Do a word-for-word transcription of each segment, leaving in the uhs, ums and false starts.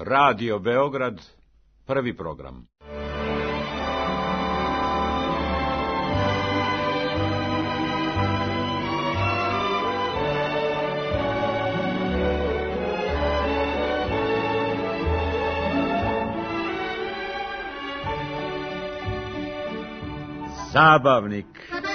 Radio Beograd, prvi program. Zabavnik.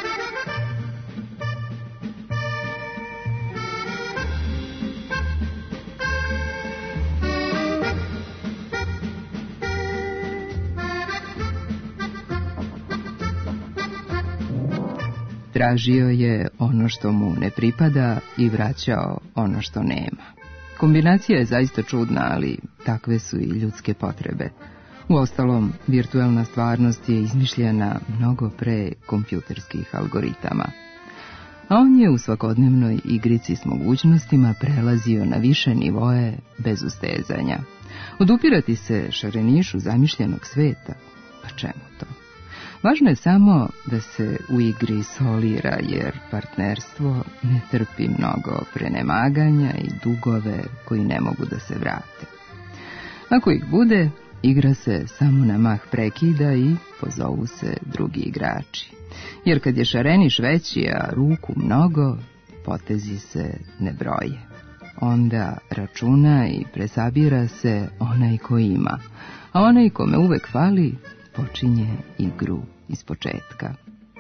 Tražio je ono što mu ne pripada i vraćao ono što nema. Kombinacija je zaista čudna, ali takve su i ljudske potrebe. Uostalom, virtualna stvarnost je izmišljena mnogo pre kompjuterskih algoritama. A on je u svakodnevnoj igrici s mogućnostima prelazio na više nivoe bez ustezanja. Odupirati se šarenišu zamišljenog sveta, pa čemu to? Važno je samo da se u igri solira, jer partnerstvo ne trpi mnogo prenemaganja i dugove koji ne mogu da se vrate. Ako ih bude, igra se samo na mah prekida i pozovu se drugi igrači. Jer kad je šareniš veći, a ruku mnogo, potezi se ne broje. Onda računa i presabira se onaj ko ima, a onaj kome uvek fali, počinje igru iz početka.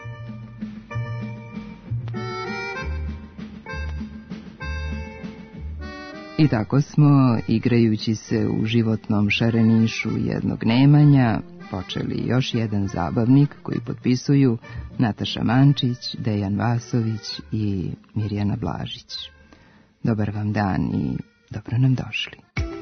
I tako smo, igrajući se u životnom šarenišu jednog nemanja, počeli još jedan zabavnik koji potpisuju Nataša Mančić, Dejan Vasović i Mirjana Blažić. Dobar vam dan i dobro nam došli.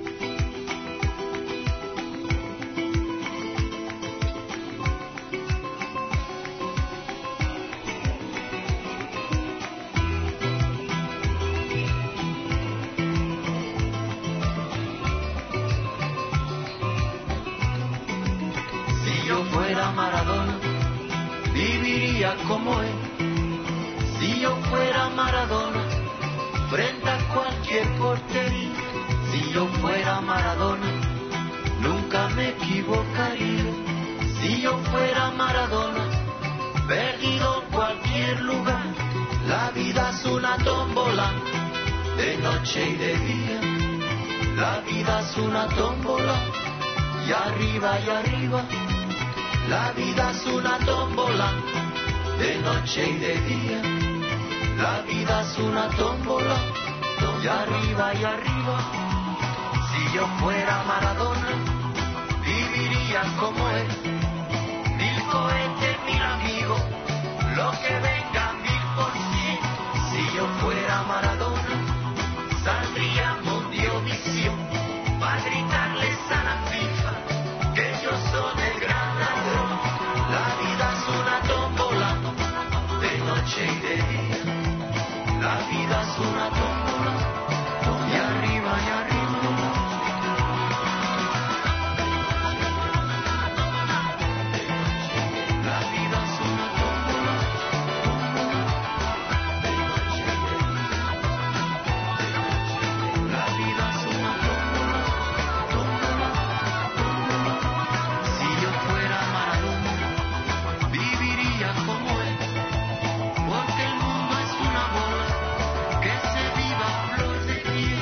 Como él, si yo fuera Maradona, frente a cualquier portería, si yo fuera Maradona, nunca me equivocaría, si yo fuera Maradona, perdido en cualquier lugar, la vida es una tómbola, de noche y de día, la vida es una tómbola, y arriba y arriba, la vida es una tómbola, de noche y de día, la vida es una tómbola, y arriba y arriba. Si yo fuera Maradona, viviría como él, mil cohetes, mil amigos, lo que venga mil por cien. Si yo fuera Maradona, saldría Mundiovisión, para gritarles a la FIFA, que ellos son el gran ladrón. La vida es una tómbola, de noche y de día, la vida es una tómbola, y arriba y arriba. La vida es una tómbola, de noche y de día, la vida es una tómbola, tómbola, tómbola. Si yo fuera Maradona, viviría como él, porque el mundo es una bola que se viva a flor de piel.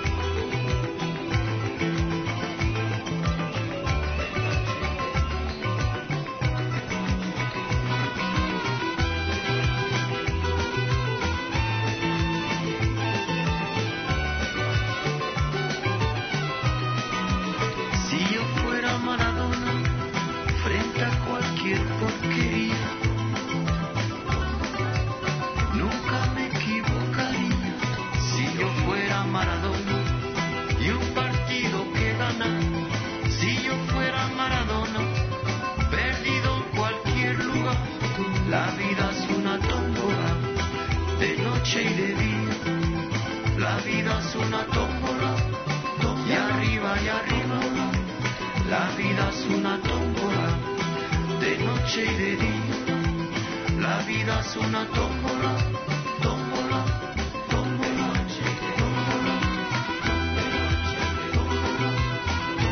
Si yo fuera Maradona, frente a cualquier porquería, nunca me equivocaría. Si yo fuera Maradona y un partido que ganar, si yo fuera Maradona, perdido en cualquier lugar, la vida es una tómbola, de noche y de día, la vida es una tómbola, y arriba y arriba, la vida es una tómbola, de noche y de día, la vida es una tómbola, tómbola, tómbola, tómbola, tómbola.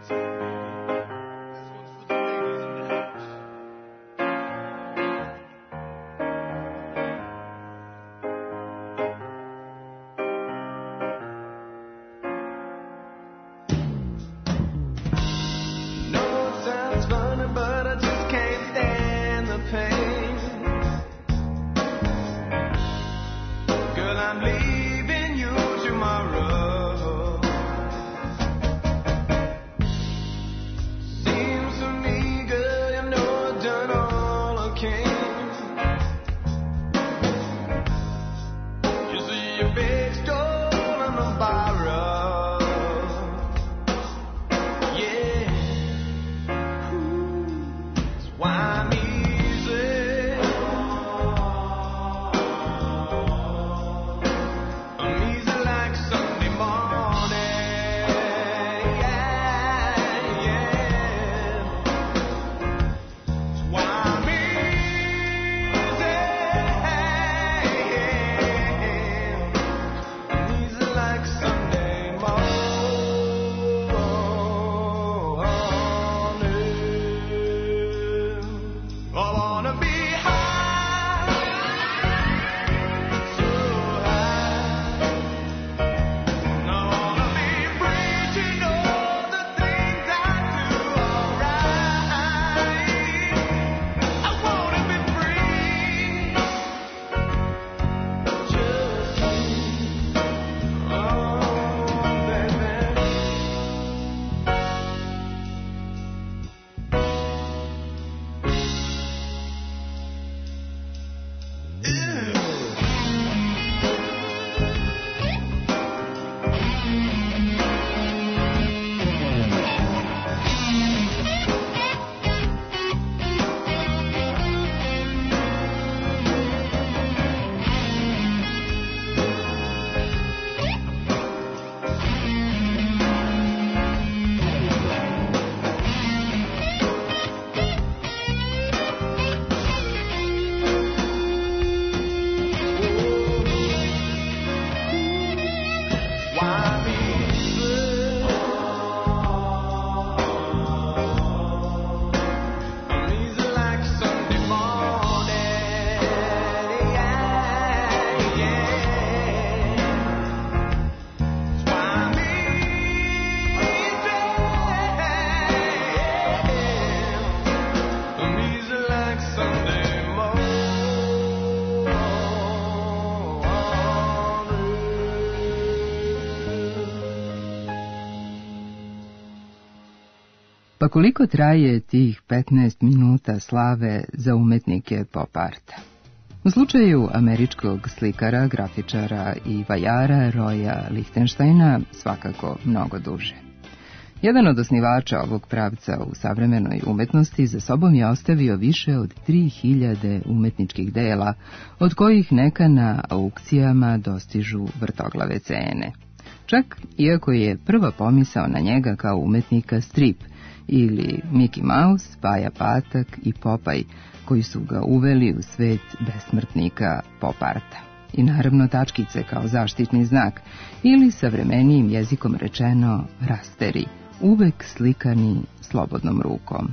Pa koliko traje tih petnaest minuta slave za umetnike pop arta? U slučaju američkog slikara, grafičara i vajara Roya Lichtensteina svakako mnogo duže. Jedan od osnivača ovog pravca u savremenoj umetnosti za sobom je ostavio više od tri hiljade umetničkih dela, od kojih neka na aukcijama dostižu vrtoglave cene. Čak iako je prva pomisao na njega kao umetnika strip ili Mickey Mouse, Paja Patak i Popaj, koji su ga uveli u svet besmrtnika pop arta. I naravno tačkice kao zaštitni znak ili savremenijim jezikom rečeno rasteri, uvek slikani slobodnom rukom.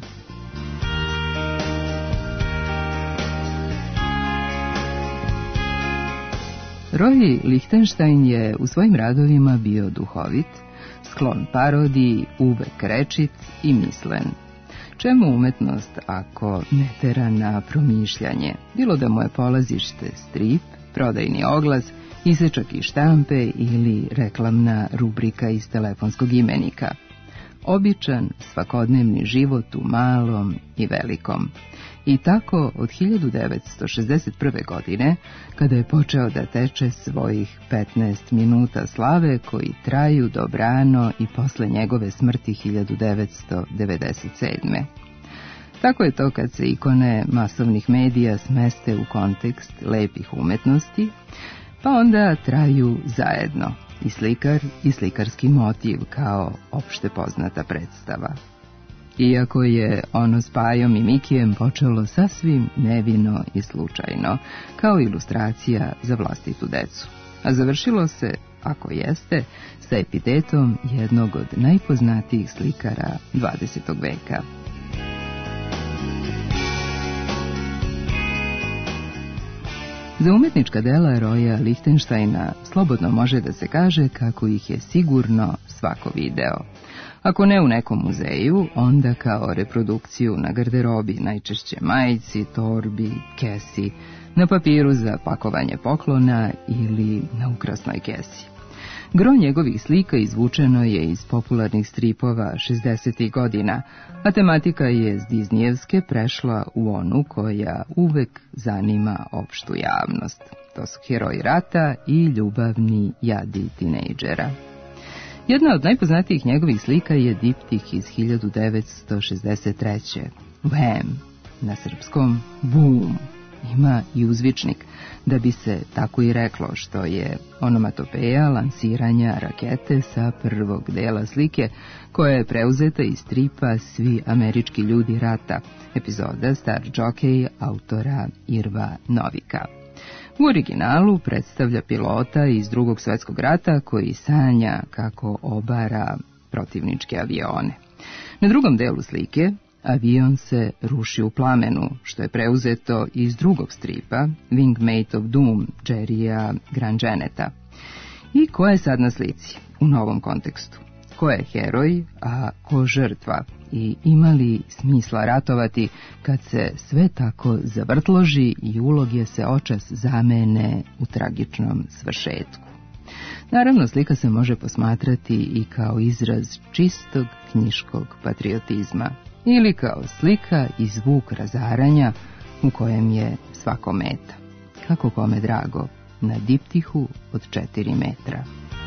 Roy Lichtenstein je u svojim radovima bio duhovit, sklon parodiji, uvek rečit i mislen. Čemu umetnost ako ne tera na promišljanje, bilo da mu je polazište strip, prodajni oglas, isečak iz štampe ili reklamna rubrika iz telefonskog imenika. Običan, svakodnevni život u malom i velikom. I tako od hiljadu devetsto šezdeset prve. godine, kada je počeo da teče svojih petnaest minuta slave koji traju dobrano i posle njegove smrti hiljadu devetsto devedeset sedme. Tako je to kad se ikone masovnih medija smeste u kontekst lepih umetnosti, pa onda traju zajedno i slikar i slikarski motiv kao opšte poznata predstava. Iako je ono s Pajom i Mikijem počelo sasvim nevino i slučajno, kao ilustracija za vlastitu decu, a završilo se ako jeste, sa epitetom jednog od najpoznatijih slikara dvadesetog veka. Za umetnička dela Roya Lichtensteina slobodno može da se kaže kako ih je sigurno svako video. Ako ne u nekom muzeju, onda kao reprodukciju na garderobi, najčešće majici, torbi, kesi, na papiru za pakovanje poklona ili na ukrasnoj kesi. Gro njegovih slika izvučeno je iz popularnih stripova šezdesetih godina, a tematika je s Disneyevske prešla u onu koja uvek zanima opštu javnost. To su heroji rata i ljubavni jadi tinejdžera. Jedna od najpoznatijih njegovih slika je diptih iz hiljadu devetsto šezdeset treće. Wham! Na srpskom Bum! Ima i uzvičnik, da bi se tako i reklo, što je onomatopeja lansiranja rakete sa prvog dela slike, koja je preuzeta iz stripa Svi američki ljudi rata, epizoda Star Jockey autora Irva Novika. U originalu predstavlja pilota iz Drugog svjetskog rata koji sanja kako obara protivničke avione. Na drugom delu slike avion se ruši u plamenu, što je preuzeto iz drugog stripa Wingmate of Doom Jerrya Grangeneta. I ko je sad na slici u novom kontekstu? Ko je heroj, a ko žrtva? I ima li smisla ratovati kad se sve tako zavrtloži i uloge se očas zamene u tragičnom svršetku? Naravno, slika se može posmatrati i kao izraz čistog knjiškog patriotizma ili kao slika i zvuk razaranja u kojem je svako meta. Kako kome drago, na diptihu od četiri metra.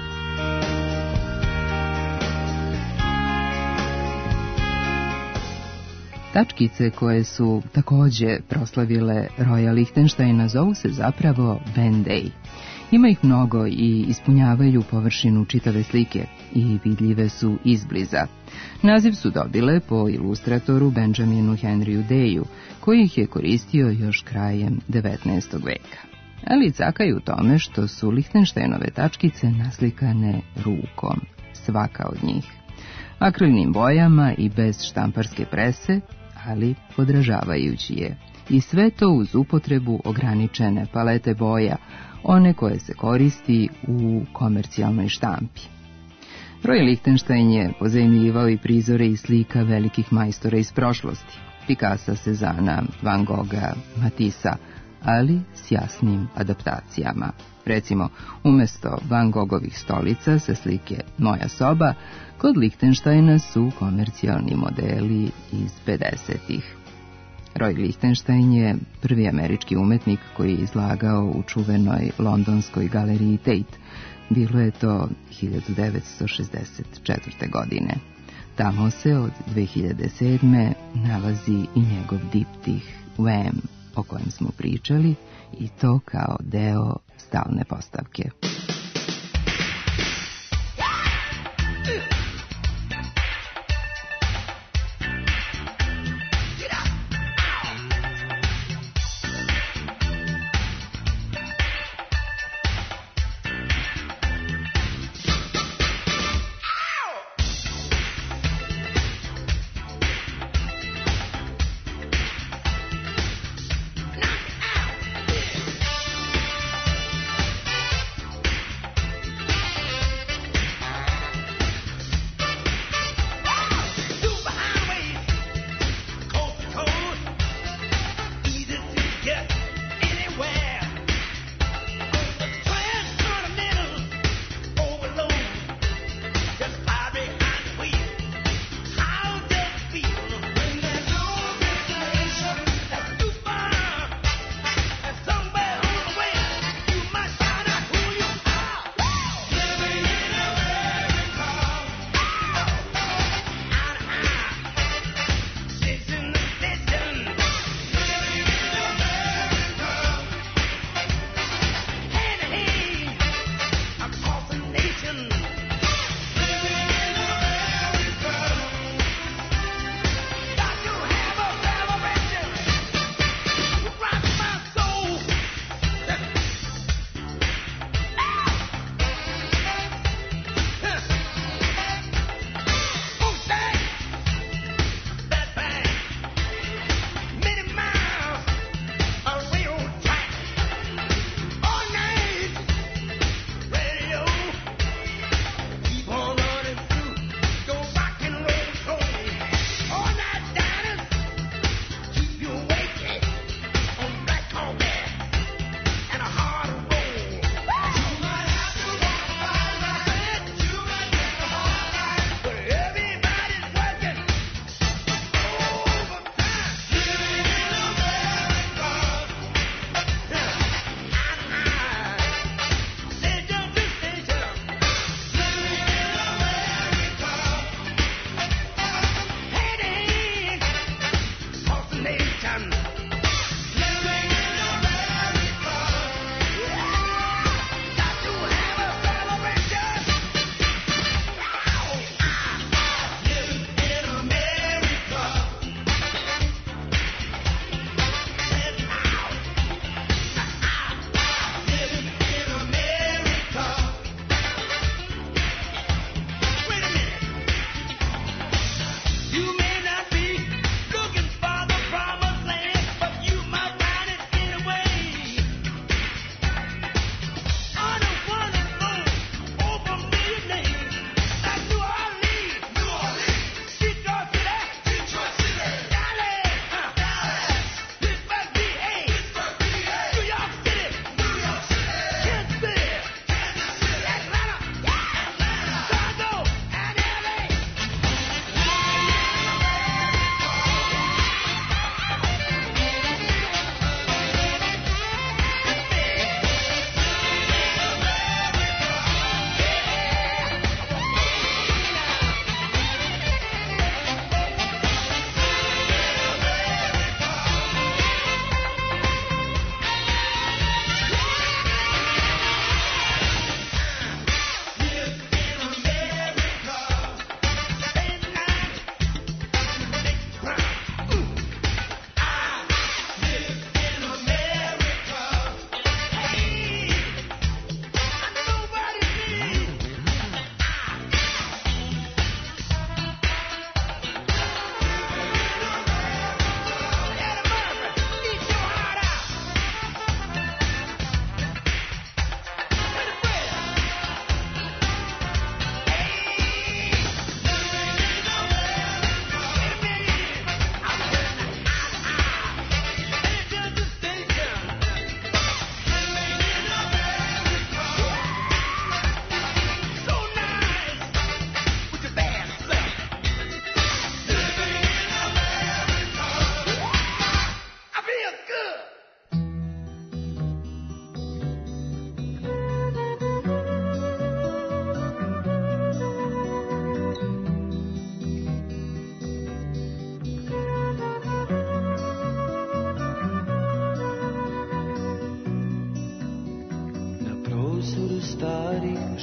Tačkice koje su takođe proslavile Roya Lichtensteina zovu se zapravo Band-Aid. Ima ih mnogo i ispunjavaju površinu čitave slike i vidljive su izbliza. Naziv su dobile po ilustratoru Benjaminu Henryu Dayu, koji ih je koristio još krajem devetnaestog veka. Ali cakaju u tome što su Lichtensteinove tačkice naslikane rukom, svaka od njih. Akrilnim bojama i bez štamparske prese, ali podražavajući je. I sve to uz upotrebu ograničene palete boja, one koje se koristi u komercijalnoj štampi. Roy Lichtenstein je pozajmljivao i prizore i slika velikih majstora iz prošlosti, Picassa, Cezana, Van Gogha, Matissa, ali s jasnim adaptacijama. Recimo, umjesto Van Gogovih stolica sa slike Moja soba, kod Lichtensteina su komercijalni modeli iz pedesetih. Roy Lichtenstein je prvi američki umetnik koji je izlagao u čuvenoj londonskoj galeriji Tate. Bilo je to hiljadu devetsto šezdeset četvrte. godine. Tamo se od dve hiljade sedme. nalazi i njegov diptih Wham, o kojem smo pričali, i to kao deo stalne postavke.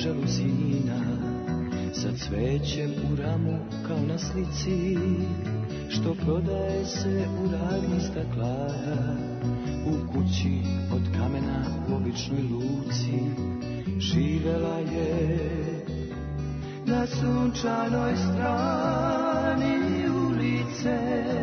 žaluzina, sa cvećem u ramu kao na slici, što prodaje se u radnji staklara, u kući od kamena u običnoj luci. Živela je na sunčanoj strani ulice,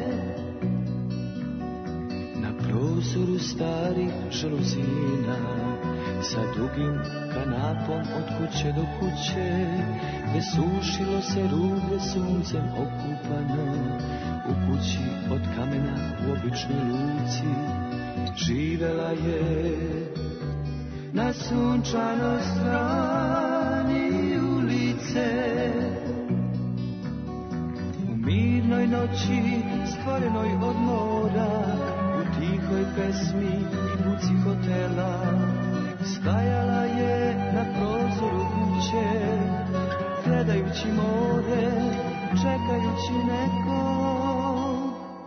na prozoru starih žaluzina, sa dugim kanapom od kuće do kuće, gde sušilo se rublje suncem okupano, u kući od kamena u običnoj luci. Živela je na sunčanoj strani ulice, u mirnoj noći stvorenoj od mora, u tihoj pesmi i buci hotela. Stajala je na prozoru kuće, gledajući more, čekajući nekog.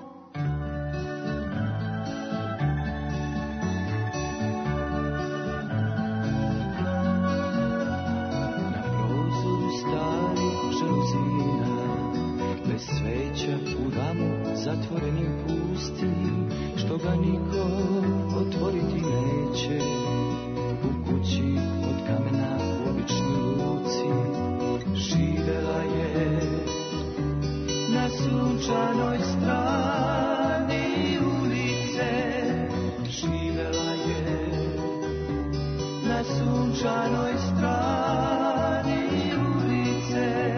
Na prozoru starih žaluzina, bez sveća u ramu zatvorenim pustim, što ga niko otvoriti neće. U kući od kamena u običnoj luci, živela je na sunčanoj strani ulice. Živela je na sunčanoj strani ulice.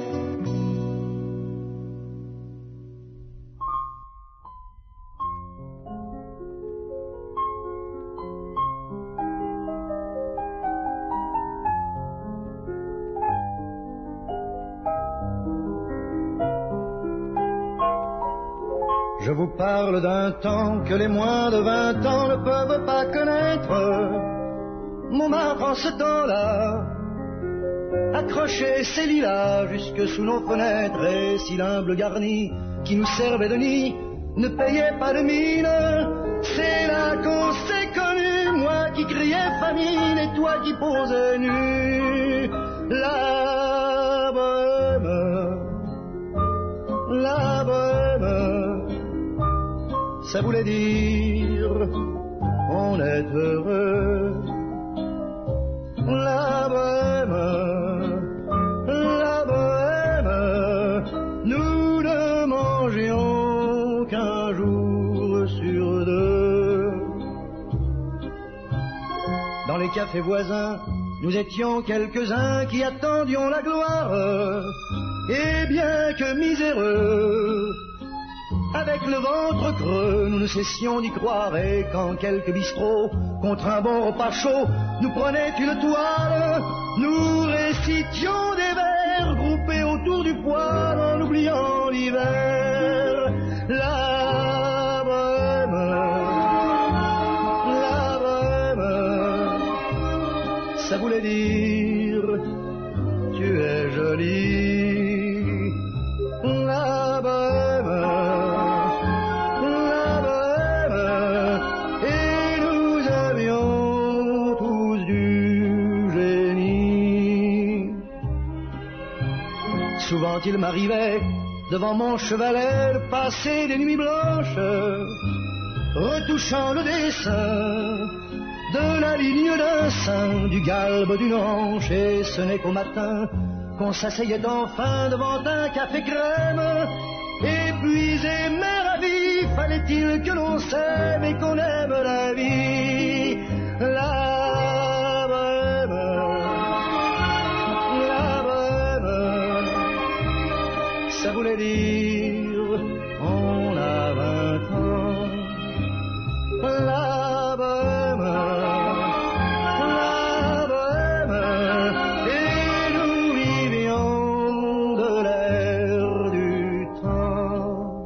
Je vous parle d'un temps que les moins de vingt ans ne peuvent pas connaître. Montmartre en ce temps-là accrochait ses lilas jusque sous nos fenêtres, et si l'humble garni qui nous servait de nid ne payait pas de mine, c'est là qu'on s'est connus, moi qui criais famine et toi qui posais nu. La bohème, la bohème, ça voulait dire on est heureux. La bohème, la bohème, nous ne mangions qu'un jour sur deux. Dans les cafés voisins, nous étions quelques-uns qui attendions la gloire, et bien que miséreux, avec le ventre creux, nous ne cessions d'y croire. Et quand quelques bistrots, contre un bon repas chaud, nous prenaient une toile, nous récitions des vers groupés autour du poêle en oubliant l'hiver. La bohème, la bohème, ça voulait dire tu es jolie. La bohème, souvent il m'arrivait, devant mon chevalet, de passer des nuits blanches, retouchant le dessin de la ligne d'un sein, du galbe d'une hanche, et ce n'est qu'au matin qu'on s'asseyait enfin devant un café crème, épuisé mais ravi, fallait-il que l'on s'aime et qu'on aime la vie. La bohème, ça voulait dire on a vingt ans. La bohème, la bohème, et nous vivions de l'air du temps.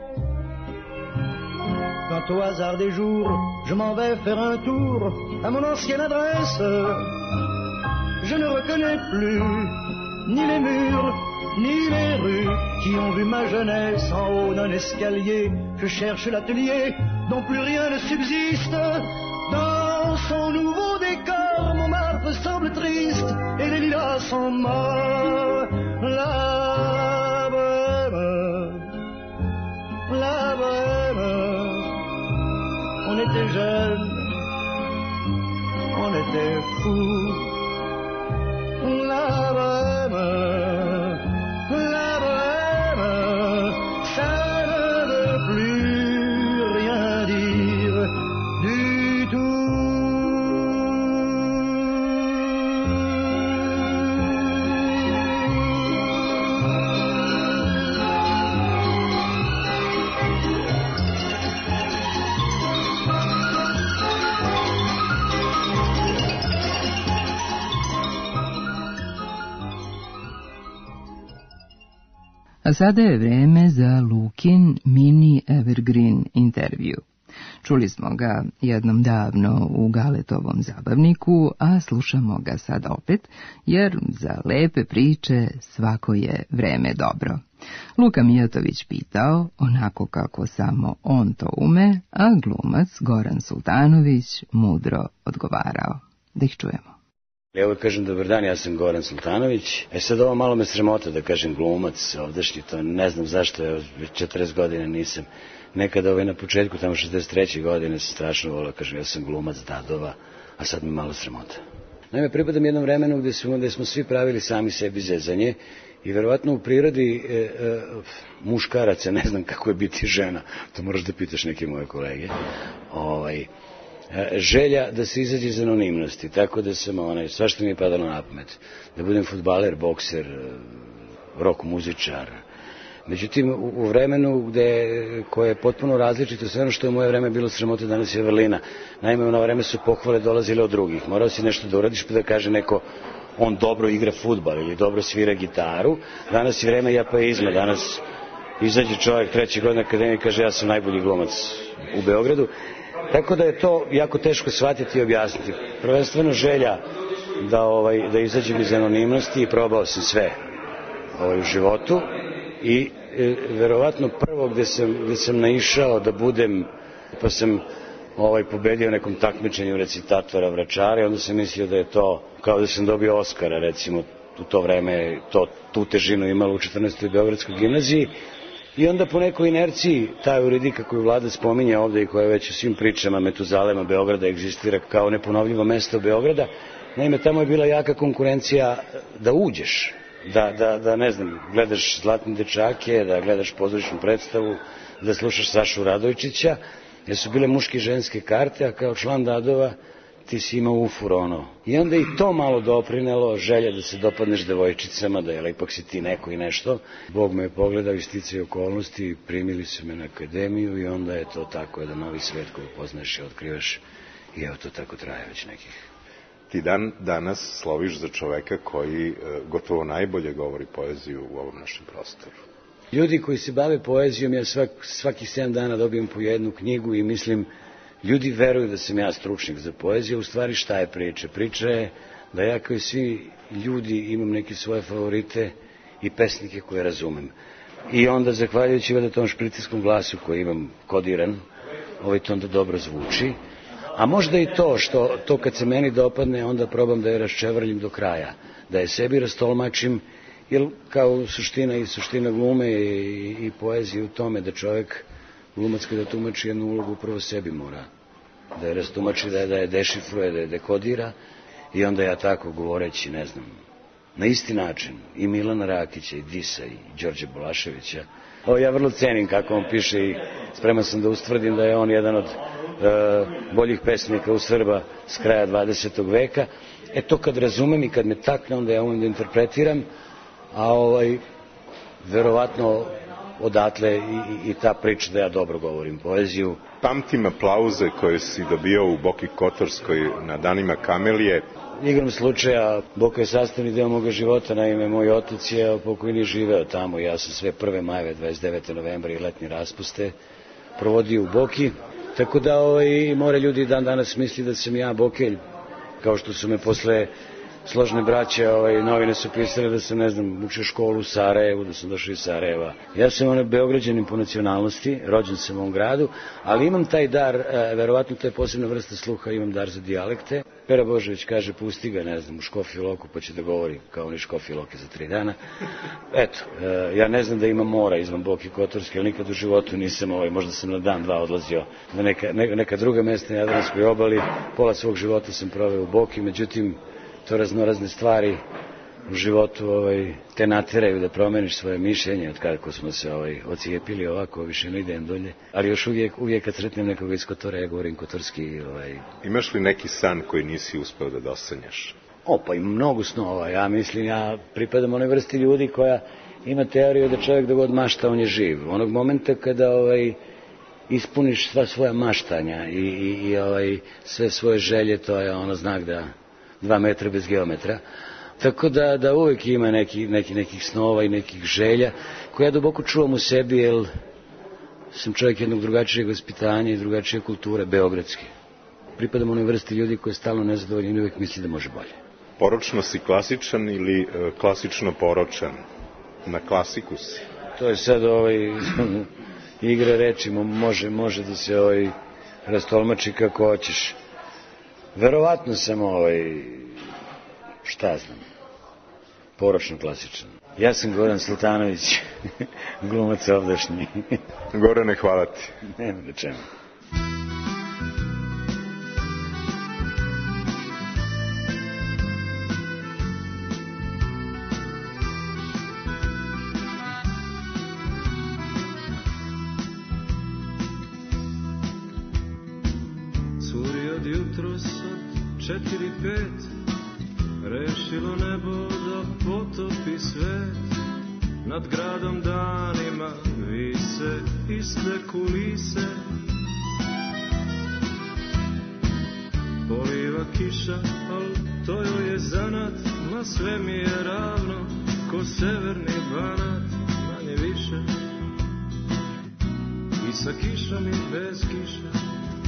Quand au hasard des jours je m'en vais faire un tour à mon ancienne adresse, je ne reconnais plus ni les murs ni les rues qui ont vu ma jeunesse en haut d'un escalier. Je cherche l'atelier dont plus rien ne subsiste. Dans son nouveau décor, Montmartre l'Europe semble triste et les lilas sont morts. La bohème, la bohème, on était jeunes, on était fous. La bohème, la bohème, ça ne veut plus rien dire du tout. A sada je vreme za Lukin mini evergreen intervju. Čuli smo ga jednom davno u Galetovom zabavniku, a slušamo ga sad opet, jer za lepe priče svako je vreme dobro. Luka Mijatović pitao, onako kako samo on to ume, a glumac Goran Sultanović mudro odgovarao. Da ih čujemo. Evo kažem, dobar dan, ja sam Goran Sultanović. E sad ovo malo me sramota da kažem glumac ovdašnji, to ne znam zašto, je, već četrdeset godina nisam. Nekada ovaj na početku, tamo šezdeset treće godine, sam strašno volio, kažem, ja sam glumac Dadova, a sad mi malo sramota. Naime, pripadam jednom vremenu gde smo, gde smo svi pravili sami sebi zezanje i verovatno u prirodi e, e, muškaraca, ne znam kako je biti žena, to moraš da pitaš neke moje kolege, ovaj... želja da se izađe iz anonimnosti, tako da sam onaj, sva što mi je padalo na pamet, da budem fudbaler, bokser, rock muzičar. Međutim, u, u vremenu gde, koje je potpuno različito, sve ono što je moje vreme bilo sramota, danas je vrlina. Naime, u ono vreme su pohvale dolazile od drugih. Morao si nešto da uradiš pa da kaže neko, on dobro igra fudbal ili dobro svira gitaru. Danas je vreme japaizma, danas izađe čovjek treće godine akademije i kaže ja sam najbolji glumac u Beogradu. Tako da je to jako teško shvatiti i objasniti. Prvenstveno želja da, ovaj, da izađem iz anonimnosti i probao sam sve ovaj, u životu i e, verovatno prvo gde sam, gde sam naišao da budem, pa sam ovaj, pobedio nekom takmičenju recitatora Vračara i onda sam mislio da je to kao da sam dobio Oskara, recimo u to vreme to, tu težinu imalo u četrnaestoj Beogradskoj gimnaziji. I onda po nekoj inerciji, ta Euridika koju vlada spominje ovde i koja već u svim pričama Metuzalema Beograda egzistira kao neponovljivo mesto Beograda, naime, tamo je bila jaka konkurencija da uđeš, da, da, da ne znam, gledaš Zlatne dečake, da gledaš pozorišnu predstavu, da slušaš Sašu Radojčića, jer su bile muške i ženske karte, a kao član Dadova ti si imao ufur ono. I onda i to malo doprinelo, želja da se dopadneš devojčicama, da je ipak si ti neko i nešto. Bog me je pogledao i sticao okolnosti, primili su me na akademiju i onda je to tako jedan novi svet koji poznaješ i otkrivaš i evo to tako traje već nekih. Ti dan danas sloviš za čoveka koji e, gotovo najbolje govori poeziju u ovom našem prostoru. Ljudi koji se bave poezijom, ja svak, svaki sedam dana dobijem po jednu knjigu i mislim, ljudi veruju da sam ja stručnjak za poeziju, u stvari šta je priča? Priča je da ja kao i svi ljudi imam neke svoje favorite i pesnike koje razumem. I onda, zahvaljujući vada tom špricijskom glasu koji imam kodiran, ovaj to onda dobro zvuči. A možda i to, što to kad se meni dopadne, onda probam da je raščevrljim do kraja, da je sebi rastolmačim, jer kao suština i suština glume i, i poezije u tome da čovjek, glumac kada tumači jednu ulogu, prvo sebi mora da je rastumači, da je, da je dešifruje, da je dekodira i onda ja tako govoreći, ne znam, na isti način i Milana Rakića i Disa i Đorđe Bolaševića. Ovo ja vrlo cenim kako on piše i spreman sam da ustvrdim da je on jedan od e, boljih pesnika u Srba s kraja dvadesetog veka. E to kad razumem i kad me takne, onda ja umem da interpretiram, a ovaj, verovatno odatle i, i, i ta priča da ja dobro govorim poeziju. Pamtim aplauze koje si dobio u Boki Kotorskoj na danima Kamelije. Igram slučaja, Boka je sastavni deo moga života, naime moj otac je pokojni živeo tamo, ja sam sve prve majeve, dvadeset devetog novembra i letnje raspuste provodio u Boki, tako da ovaj, more ljudi dan danas misli da sam ja Bokelj, kao što su me posle složne braće, ovaj, novine su pisale da sam, ne znam, učio školu u Sarajevu, da sam došao iz Sarajeva. Ja sam onaj Beograđanin po nacionalnosti, rođen sam u ovom gradu, ali imam taj dar, e, verovatno to je posebna vrsta sluha, imam dar za dijalekte. Pera Božović kaže, pusti ga, ne znam, u Škofju Loku, pa će da govori kao oni Škofje Loke za tri dana. Eto, ja ne znam da ima mora izvan Boke Kotorske, ali nikad u životu nisam, ovaj, možda sam na dan, dva odlazio na neka, neka druga mesta na Jadranskoj obali. Pola svog života sam proveo u Boki, međutim, to raznorazne stvari u životu ovaj, te nateraju da promeniš svoje mišljenje od kako smo se ovaj, ocijepili ovako, više ne idem dolje. Ali još uvijek, uvijek kad sretnem nekoga iz Kotora, ja govorim kotorski. Ovaj... Imaš li neki san koji nisi uspeo da dosanjaš? O, pa imam mnogo snova. Ja mislim, ja pripadam onoj vrsti ljudi koja ima teoriju da čovjek dok god mašta, on je živ. Onog momenta kada ovaj, ispuniš sva svoja maštanja i, i, i ovaj, sve svoje želje, to je ono znak da dva metra bez geometra. Tako da, da uvijek ima neki, neki, nekih snova i nekih želja koje ja duboko čuvam u sebi, jer sam čovjek jednog drugačijeg vaspitanja i drugačije kulture, beogradske. Pripadam onoj vrsti ljudi koji je stalno nezadovoljni i uvijek misli da može bolje. Poročno si klasičan ili e, klasično poročan? Na klasiku si? To je sad ovaj, igra reči, može, može da se ovaj, rastolmači kako hoćeš. Verovatno sam ovaj, šta znam, poročno klasičan. Ja sam Goran Sultanović, glumac ovdašnji. Gorane, hvala ti. Nema da čemu. Curi od jutros od četiri pet, rešilo nebo da potopi svet. Nad gradom danima vise iste kulise. Poliva kiša, al to joj je zanat, ma sve mi je ravno, ko severni Banat, manje više. I sa kišom i bez kiša.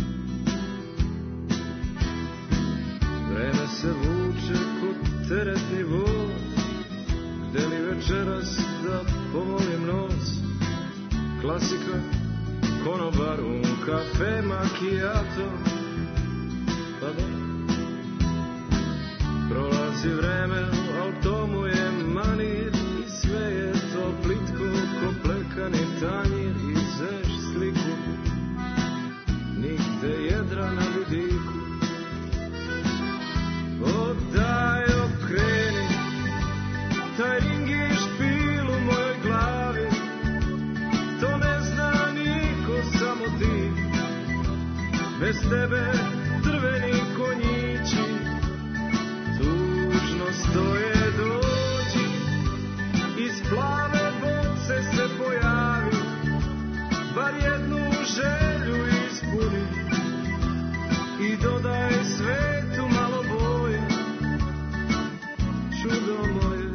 Vreme se vuče ko teretni voz, gde li večeras da pomolim nos. Klasika, konobar, un kafe, macchiato. Pa da, prolazi vreme, al tomu je manir, i sve je to plitko ko plekani tanjir. I zeš sliku, nigde jedra na vidiku. O daj okreni, taj ring je špil u mojoj glavi. To ne zna niko, samo ti. Bez tebe drveni konjići tužno stoje. Dođi, iz plave boce se pojavi, bar jednu želju ispuni i dodaj svetu malo boje, čudo moje.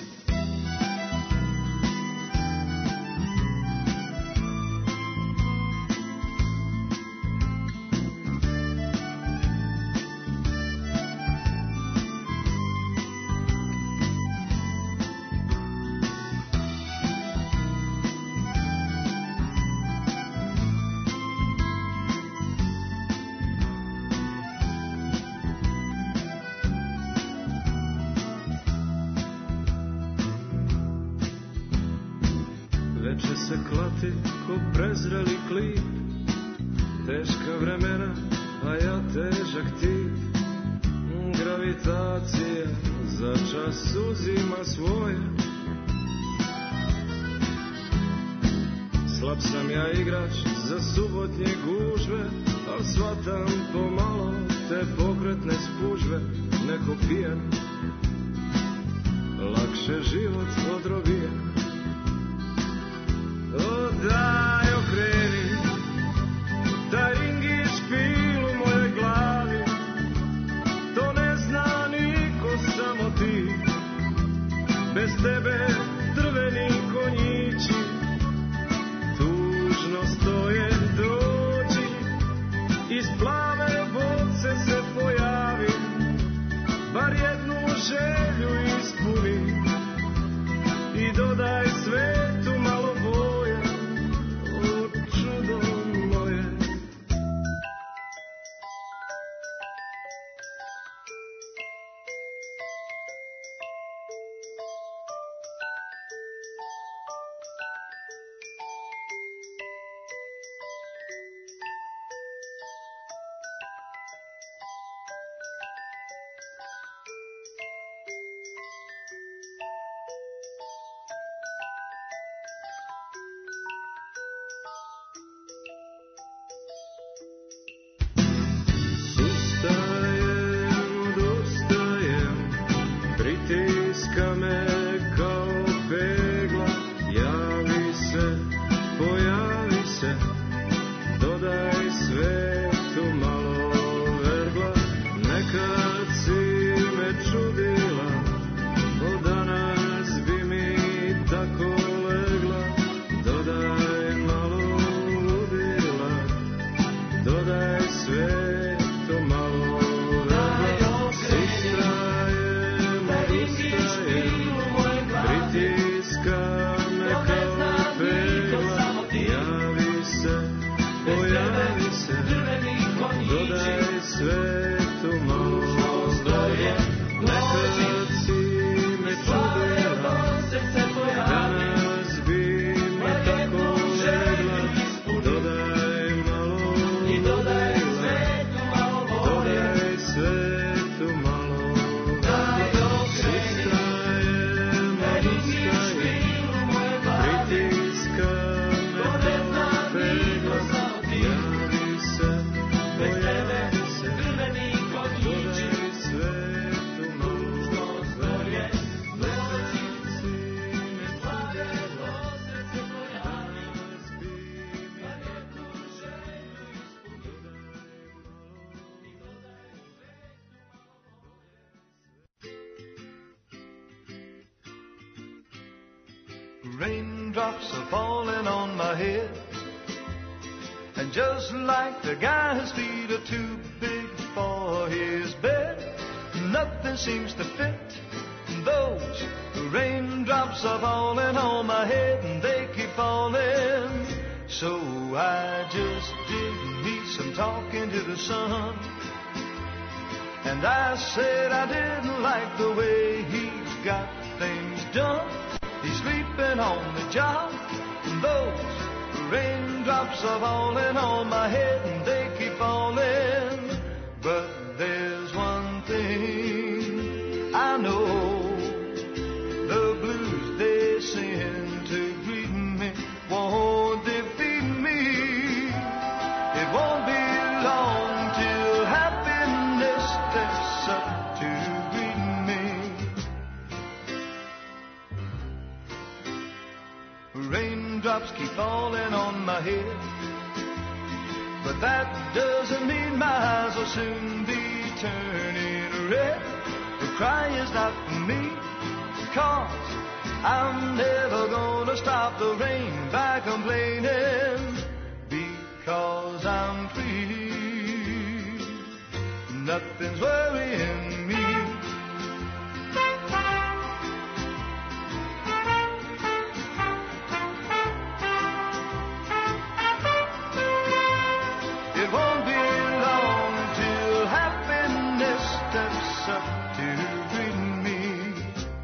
Veče se klati ko prezreli klip, teška vremena, a ja težak tip. Gravitacija za čas uzima svoje. Slab sam ja igrač za subotnje gužve, al shvatam pomalo te pokretne spužve. Neko pijan, lakše život odrobijen. O daj okreni, taj ring je špil u mojoj glavi. To ne zna niko, samo ti. Bez tebe drveni konjići tužno stoje. Dođi, iz plave boce se pojavi, bar jednu želju ispuni i dodaj Raindrops are falling on my head, and just like the guy whose feet are too big for his bed, nothing seems to fit. Those raindrops are falling on my head, and they keep falling. So I just did me some talking to the sun, and I said I didn't like the way he got things done. He's sleeping on the job, and those raindrops are falling on my head, and they keep falling. But there's one thing I know, the blues they send to greet me won't defeat me. It won't be long till happiness steps up to greet me. Raindrops keep falling on my head, but that doesn't mean my eyes will soon be turning red. The cry is not for me, 'cause I'm never gonna stop the rain by complaining, because I'm free. Nothing's worrying me. It won't be long till happiness steps up to greet me.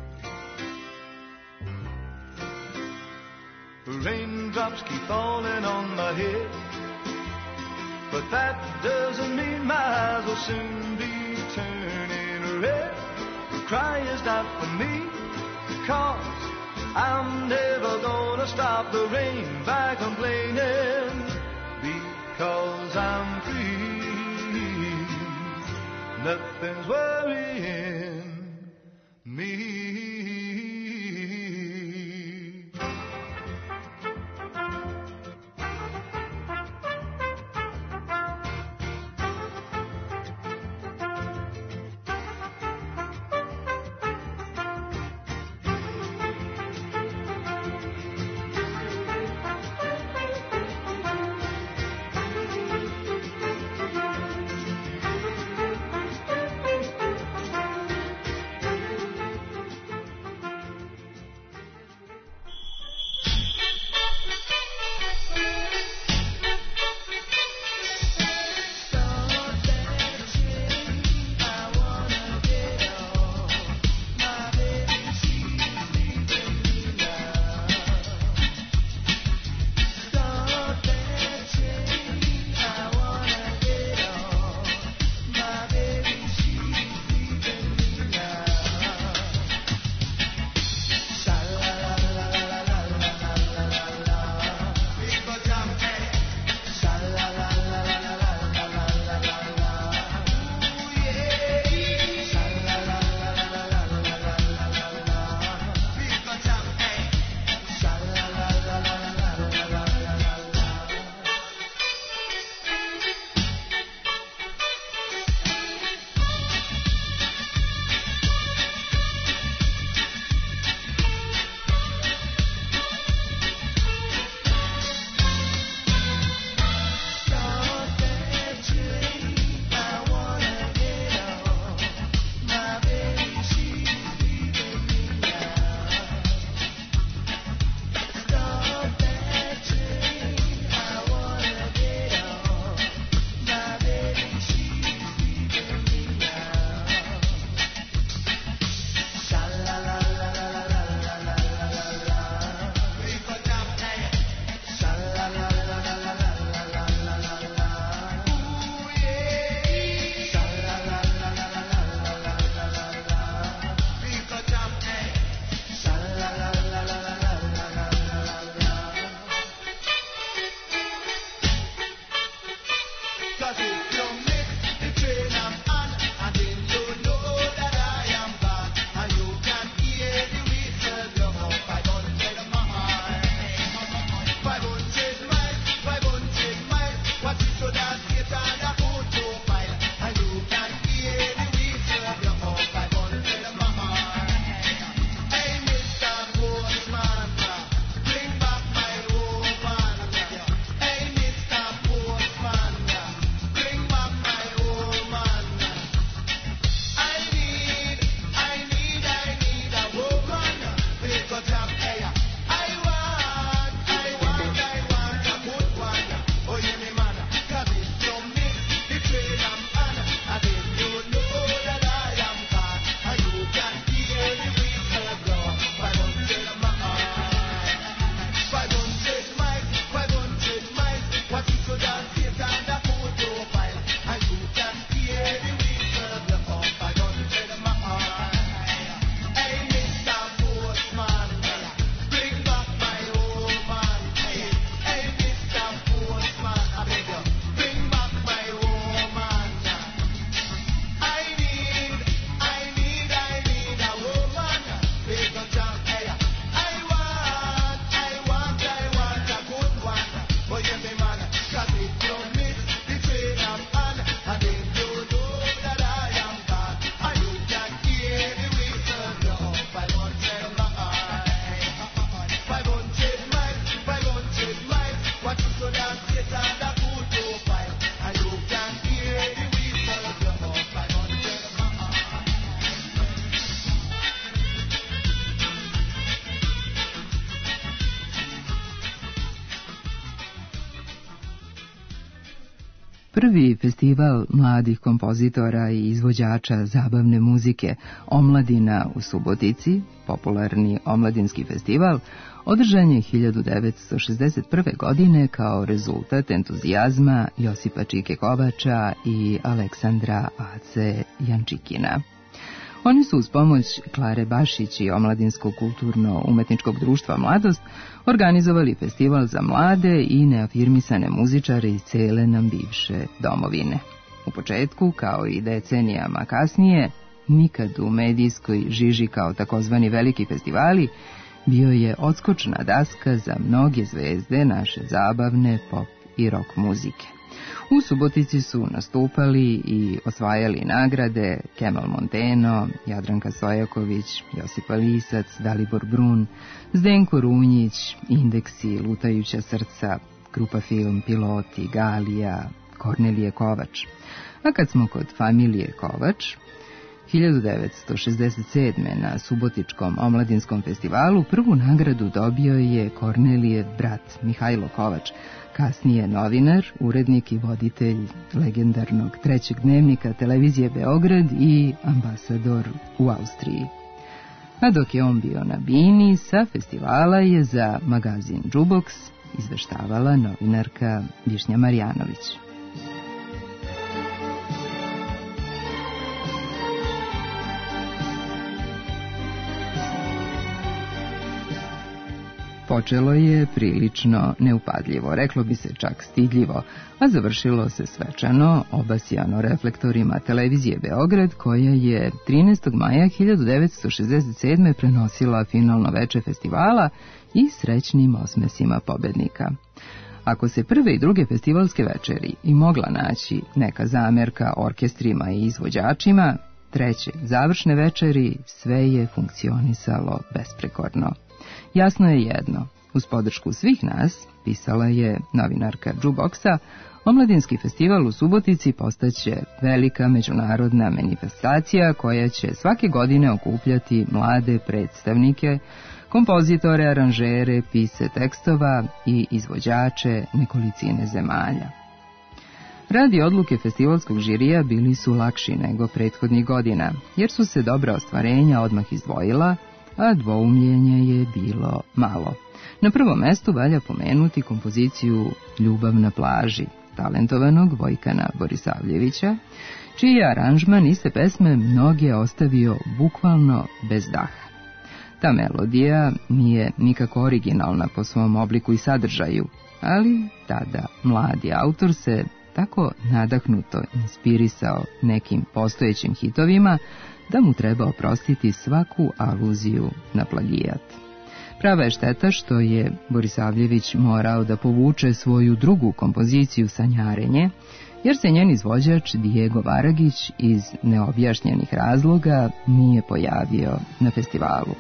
Raindrops keep falling on my head, but that doesn't mean my eyes will soon be turning red. The cry is not for me, 'cause I'm never gonna stop the rain by complaining, because I'm free. Nothing's worrying me. prvi festival mladih kompozitora i izvođača zabavne muzike Omladina u Subotici, popularni omladinski festival, održan je hiljadu devetsto šezdeset prve. godine kao rezultat entuzijazma Josipa Čike Kovača i Aleksandra Ace Jančikina. Oni su uz pomoć Klare Bašić i Omladinskog kulturno-umetničkog društva Mladost organizovali festival za mlade i neafirmisane muzičare iz cele nam bivše domovine. U početku, kao i decenijama kasnije, nikad u medijskoj žiži kao takozvani veliki festivali, bio je odskočna daska za mnoge zvezde naše zabavne pop i rock muzike. U Subotici su nastupali i osvajali nagrade Kemal Monteno, Jadranka Sojaković, Josipa Lisac, Dalibor Brun, Zdenko Runjić, Indeksi, Lutajuća srca, Grupa Film, Piloti, Galija, Kornelije Kovač. A kad smo kod familije Kovač, hiljadu devetsto šezdeset sedme. na Subotičkom omladinskom festivalu prvu nagradu dobio je Kornelijev brat Mihajlo Kovač, kasnije novinar, urednik i voditelj legendarnog trećeg dnevnika televizije Beograd i ambasador u Austriji. A dok je on bio na bini, sa festivala je za magazin Jukebox izveštavala novinarka Višnja Marjanović. Počelo je prilično neupadljivo, reklo bi se čak stidljivo, a završilo se svečano, obasjano reflektorima televizije Beograd, koja je trinaestog maja hiljadu devetsto šezdeset sedme. prenosila finalno veče festivala i srećnim osmesima pobednika. Ako se prve i druge festivalske večeri i mogla naći neka zamerka orkestrima i izvođačima, treće, završne večeri, sve je funkcionisalo besprekorno. Jasno je jedno, uz podršku svih nas, pisala je novinarka Jukeboxa, Omladinski festival u Subotici postaće velika međunarodna manifestacija koja će svake godine okupljati mlade predstavnike, kompozitore, aranžere, pise tekstova i izvođače nekolicine zemalja. Rad i odluke festivalskog žirija bili su lakši nego prethodnih godina, jer su se dobra ostvarenja odmah izdvojila, a dvoumljenje je bilo malo. Na prvom mestu valja pomenuti kompoziciju Ljubav na plaži, talentovanog Vojkana Borisavljevića, čiji je aranžman iste pesme mnoge ostavio bukvalno bez daha. Ta melodija nije nikako originalna po svom obliku i sadržaju, ali tada mladi autor se tako nadahnuto inspirisao nekim postojećim hitovima da mu treba oprostiti svaku aluziju na plagijat. Prava je šteta što je Borisavljević morao da povuče svoju drugu kompoziciju Sanjarenje, jer se njen izvođač Diego Varagić iz neobjašnjenih razloga nije pojavio na festivalu.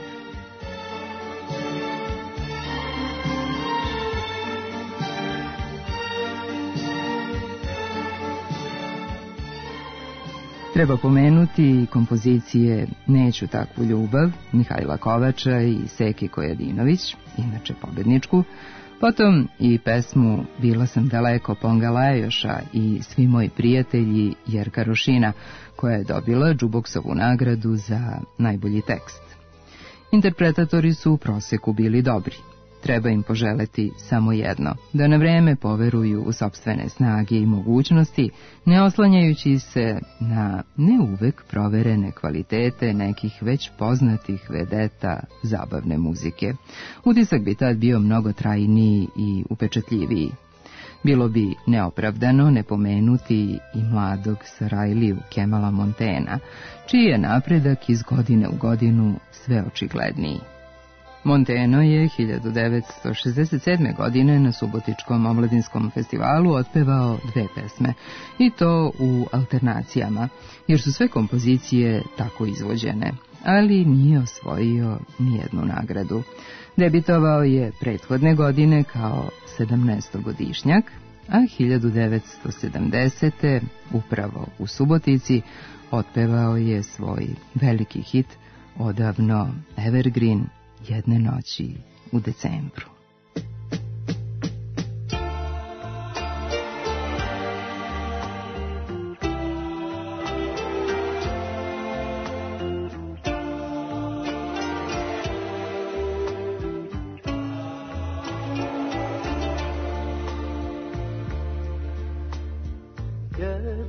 Treba pomenuti kompozicije Neću takvu ljubav Mihajla Kovača i Seke Kojadinović, inače pobedničku, potom i pesmu Bila sam daleko Ponga Lajoša i Svi moji prijatelji Jerka Rošina, koja je dobila Jukeboxovu nagradu za najbolji tekst. Interpretatori su u proseku bili dobri. Treba im poželeti samo jedno, da na vreme poveruju u sopstvene snage i mogućnosti, ne oslanjajući se na ne uvek proverene kvalitete nekih već poznatih vedeta zabavne muzike. Utisak bi tad bio mnogo trajniji i upečatljiviji. Bilo bi neopravdano ne pomenuti i mladog Sarajliju Kemala Montena, čiji je napredak iz godine u godinu sve očigledniji. Monteno je hiljadu devetsto šezdeset sedme. godine na Subotičkom omladinskom festivalu otpevao dve pesme, i to u alternacijama, jer su sve kompozicije tako izvođene, ali nije osvojio nijednu nagradu. Debitovao je prethodne godine kao sedamnaestogodišnjak, a hiljadu devetsto sedamdesete. upravo u Subotici otpevao je svoj veliki hit, odavno evergreen, Jedne noći u decembru.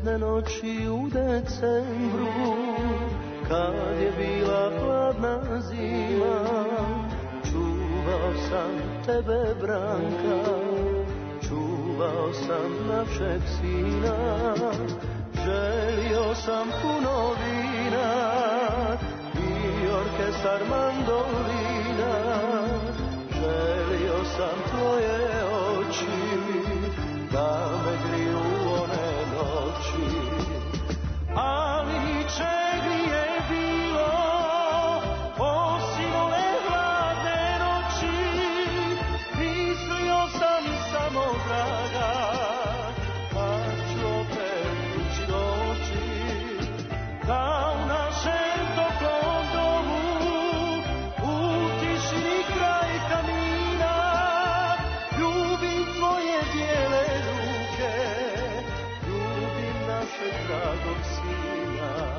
jedne noći u decembru, kad je bila hladna zima, čuvao sam tebe, Branka, čuvao sam našeg sina. Želio sam puno vina i orkestar mandolina, želio sam tvoje oči da me griju one noći. Ali čeg je bilo osim one hladne noći, mislio sam samo draga, kad ću opet kući doći, da u našem toplom domu, u tišini kraj kamina, ljubim tvoje bijele ruke, ljubim našeg dragog sina.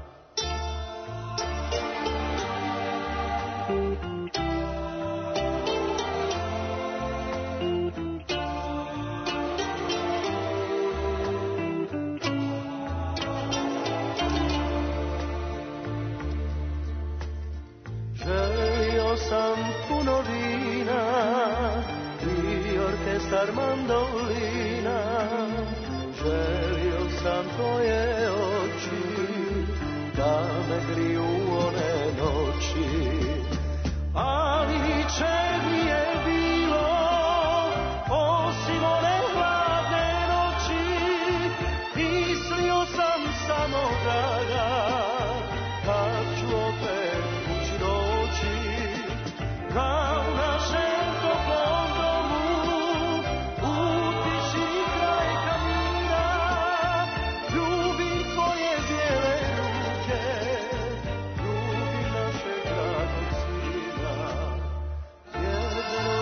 Želio sam puno vina i orkestar mandolina, želio sam tvoje oči da me griju one noći. Ali čeg je bilo osim one hladne noći, mislio sam samo draga, kad ću opet kući doći, da u našem toplom domu, u tišini kraj kamina, ljubim tvoje bijele ruke, ljubim našeg dragog sina. Jedne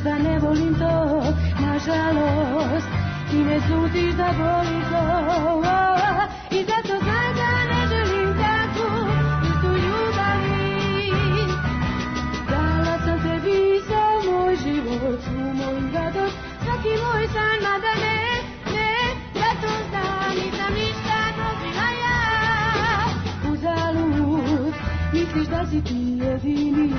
možda ne volim to, nažalost, ti me sutiš da boli to, i zato znam da ne želim takvu istu ljubavi. Dala sam tebi sav moj život, svu moju radost, svaki moj san, mada ne, ne, zato znam, nisam ništa dobila ja. Uzalud, misliš da si ti jedini,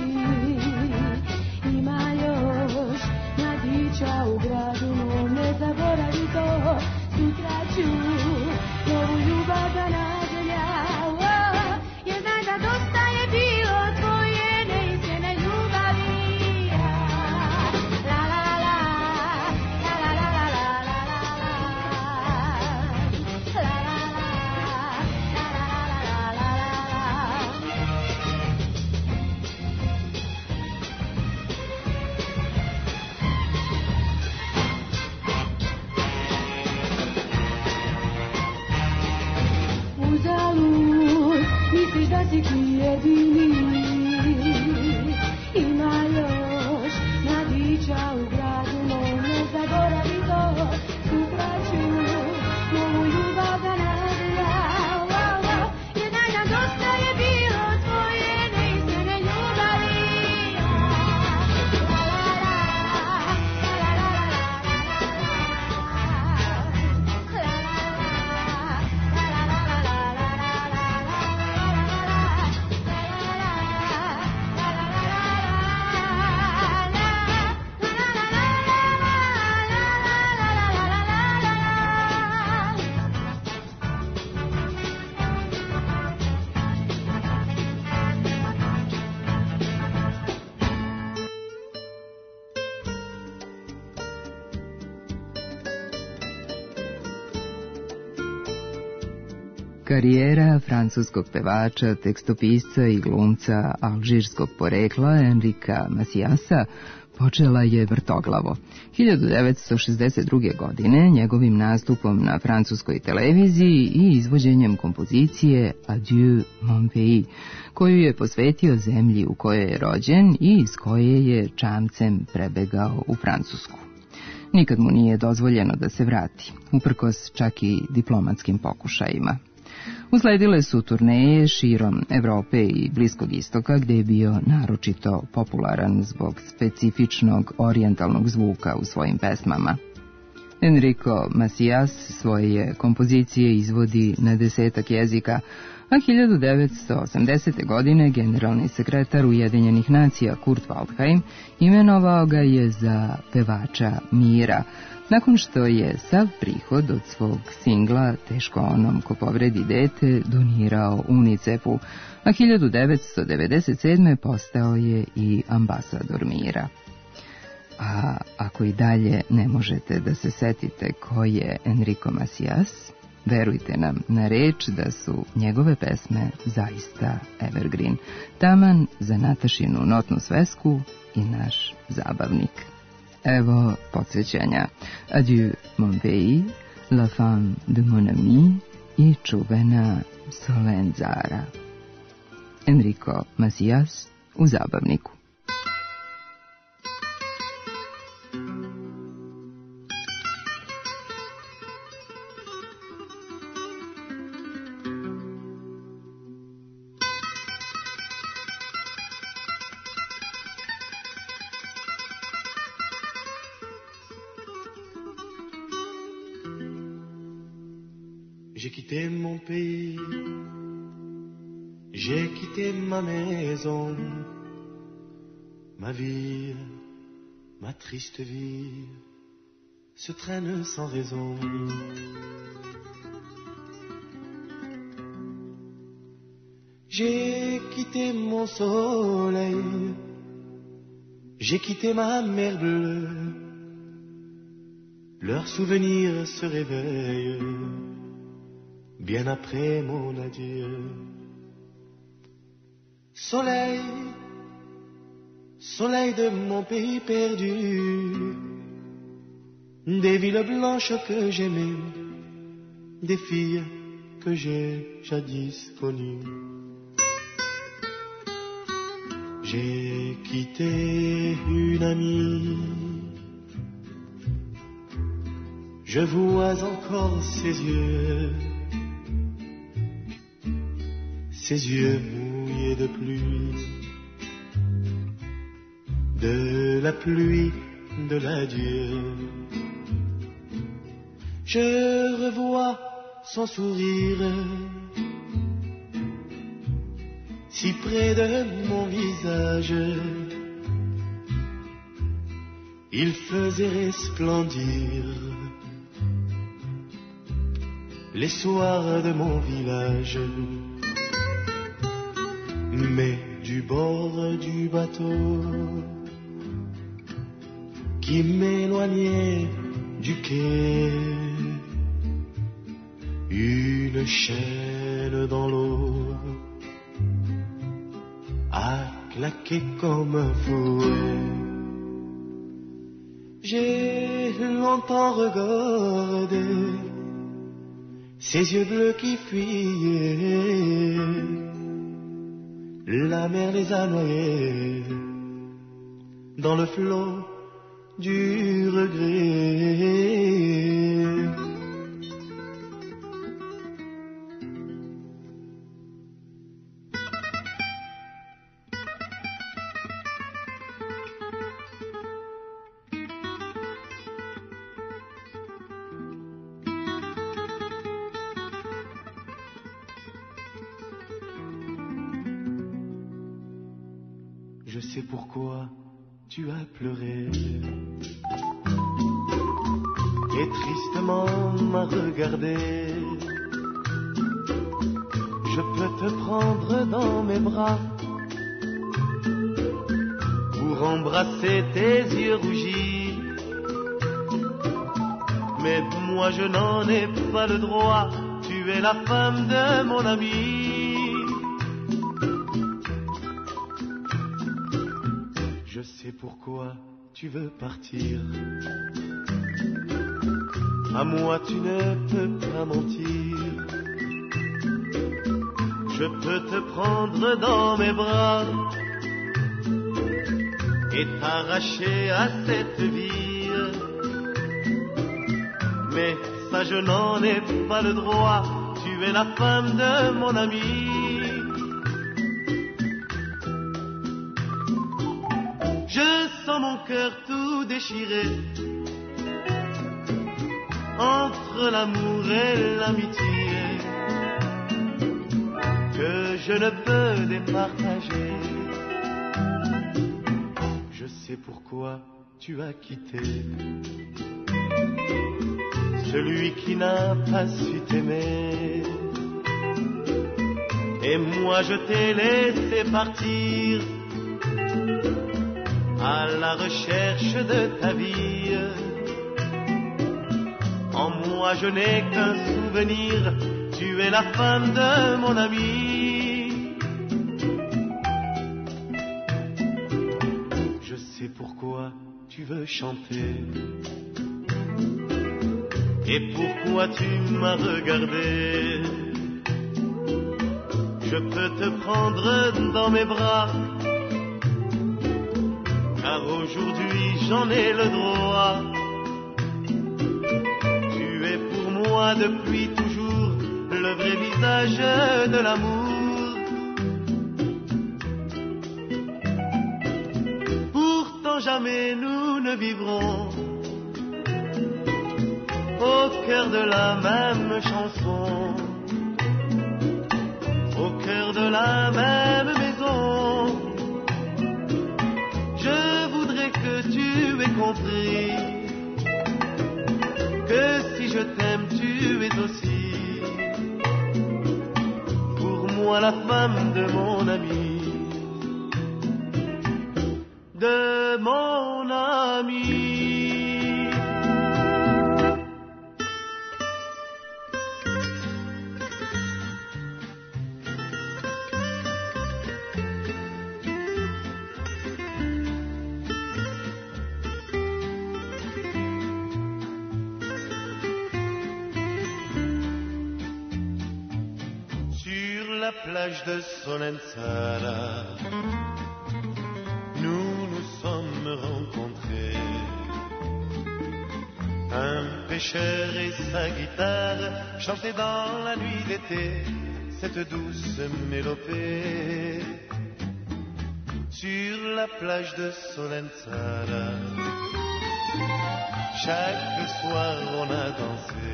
ima još mladića u gradu, no ne zaboravi to, sutra ću novu ljubav da nađem ja, jer znam da dosta je bilo tvoje neiskrene ljubavi. La la la, la la la la la la la la, la la la, la la la la la la. Uzalud, misliš da si ti jedini, ima još mladića u gradu, no ne zaboravi to, sutra ću novu ljubav da nađem ja, jer znam da dosta je bilo tvoje neiskrene ljubavi. La la la, la la la la la Karijera francuskog pevača, tekstopisca i glumca alžirskog porekla Enrika Maciasa počela je vrtoglavo. hiljadu devetsto šezdeset druge. godine njegovim nastupom na francuskoj televiziji i izvođenjem kompozicije Adieu mon pays, koju je posvetio zemlji u kojoj je rođen i iz koje je čamcem prebegao u Francusku. Nikad mu nije dozvoljeno da se vrati, uprkos čak i diplomatskim pokušajima. Usledile su turneje širom Evrope i Bliskog istoka, gde je bio naročito popularan zbog specifičnog orijentalnog zvuka u svojim pesmama. Enrico Macias svoje kompozicije izvodi na desetak jezika, a hiljadu devetsto osamdesete. godine generalni sekretar Ujedinjenih nacija Kurt Waldheim imenovao ga je za pevača mira, nakon što je sav prihod od svog singla Teško onom ko povredi dete donirao UNICEF-u, a hiljadu devetsto devedeset sedme. postao je i ambasador mira. A ako i dalje ne možete da se setite ko je Enrico Macias, verujte nam na reč da su njegove pesme zaista evergreen, taman za Natašinu notnu svesku i naš zabavnik. Evo podsjećanja: Adieu mon pays, La femme de mon ami i čuvena Solenzara. Enrico Macias u zabavniku. J'ai quitté mon pays, j'ai quitté ma maison, ma vie, ma triste vie se traîne sans raison. J'ai quitté mon soleil, j'ai quitté ma mer bleue, leurs souvenirs se réveillent bien après mon adieu. Soleil, soleil de mon pays perdu, des villes blanches que j'aimais, des filles que j'ai jadis connues. J'ai quitté une amie, je vois encore ses yeux, ses yeux mouillés de pluie, de la pluie de l'adieu. Je revois son sourire si près de mon visage, il faisait resplendir les soirs de mon village. Mais du bord du bateau qui m'éloignait du quai, une chaîne dans l'eau a claqué comme un fouet. J'ai longtemps regardé ses yeux bleus qui fuyaient, la mer les a noyés dans le flot du regret. Je sais pourquoi tu as pleuré et tristement m'a regardé. Je peux te prendre dans mes bras pour embrasser tes yeux rougis, mais moi je n'en ai pas le droit. Tu es la femme de mon ami. Je sais pourquoi tu veux partir. À moi tu ne peux pas mentir. Je peux te prendre dans mes bras et t'arracher à cette vie, mais ça je n'en ai pas le droit. Tu es la femme de mon ami. Je sens mon cœur tout déchiré entre l'amour et l'amitié que je ne peux départager. Je sais pourquoi tu as quitté celui qui n'a pas su t'aimer, et moi je t'ai laissé partir à la recherche de ta vie. En moi je n'ai qu'un souvenir, tu es la femme de mon ami. Je sais pourquoi tu veux chanter et pourquoi tu m'as regardé. Je peux te prendre dans mes bras, car aujourd'hui j'en ai le droit. Tu es pour moi depuis toujours le vrai visage de l'amour. Pourtant jamais nous ne vivrons au cœur de la même chanson, au cœur de la même maison. Je voudrais que tu aies compris que si je t'aime, tu es aussi pour moi la femme de mon ami, de mon ami. la plage de Solenzara, nous nous sommes rencontrés. Un pêcheur et sa guitare chantaient dans la nuit d'été cette douce mélopée. Sur la plage de Solenzara, chaque soir on a dansé.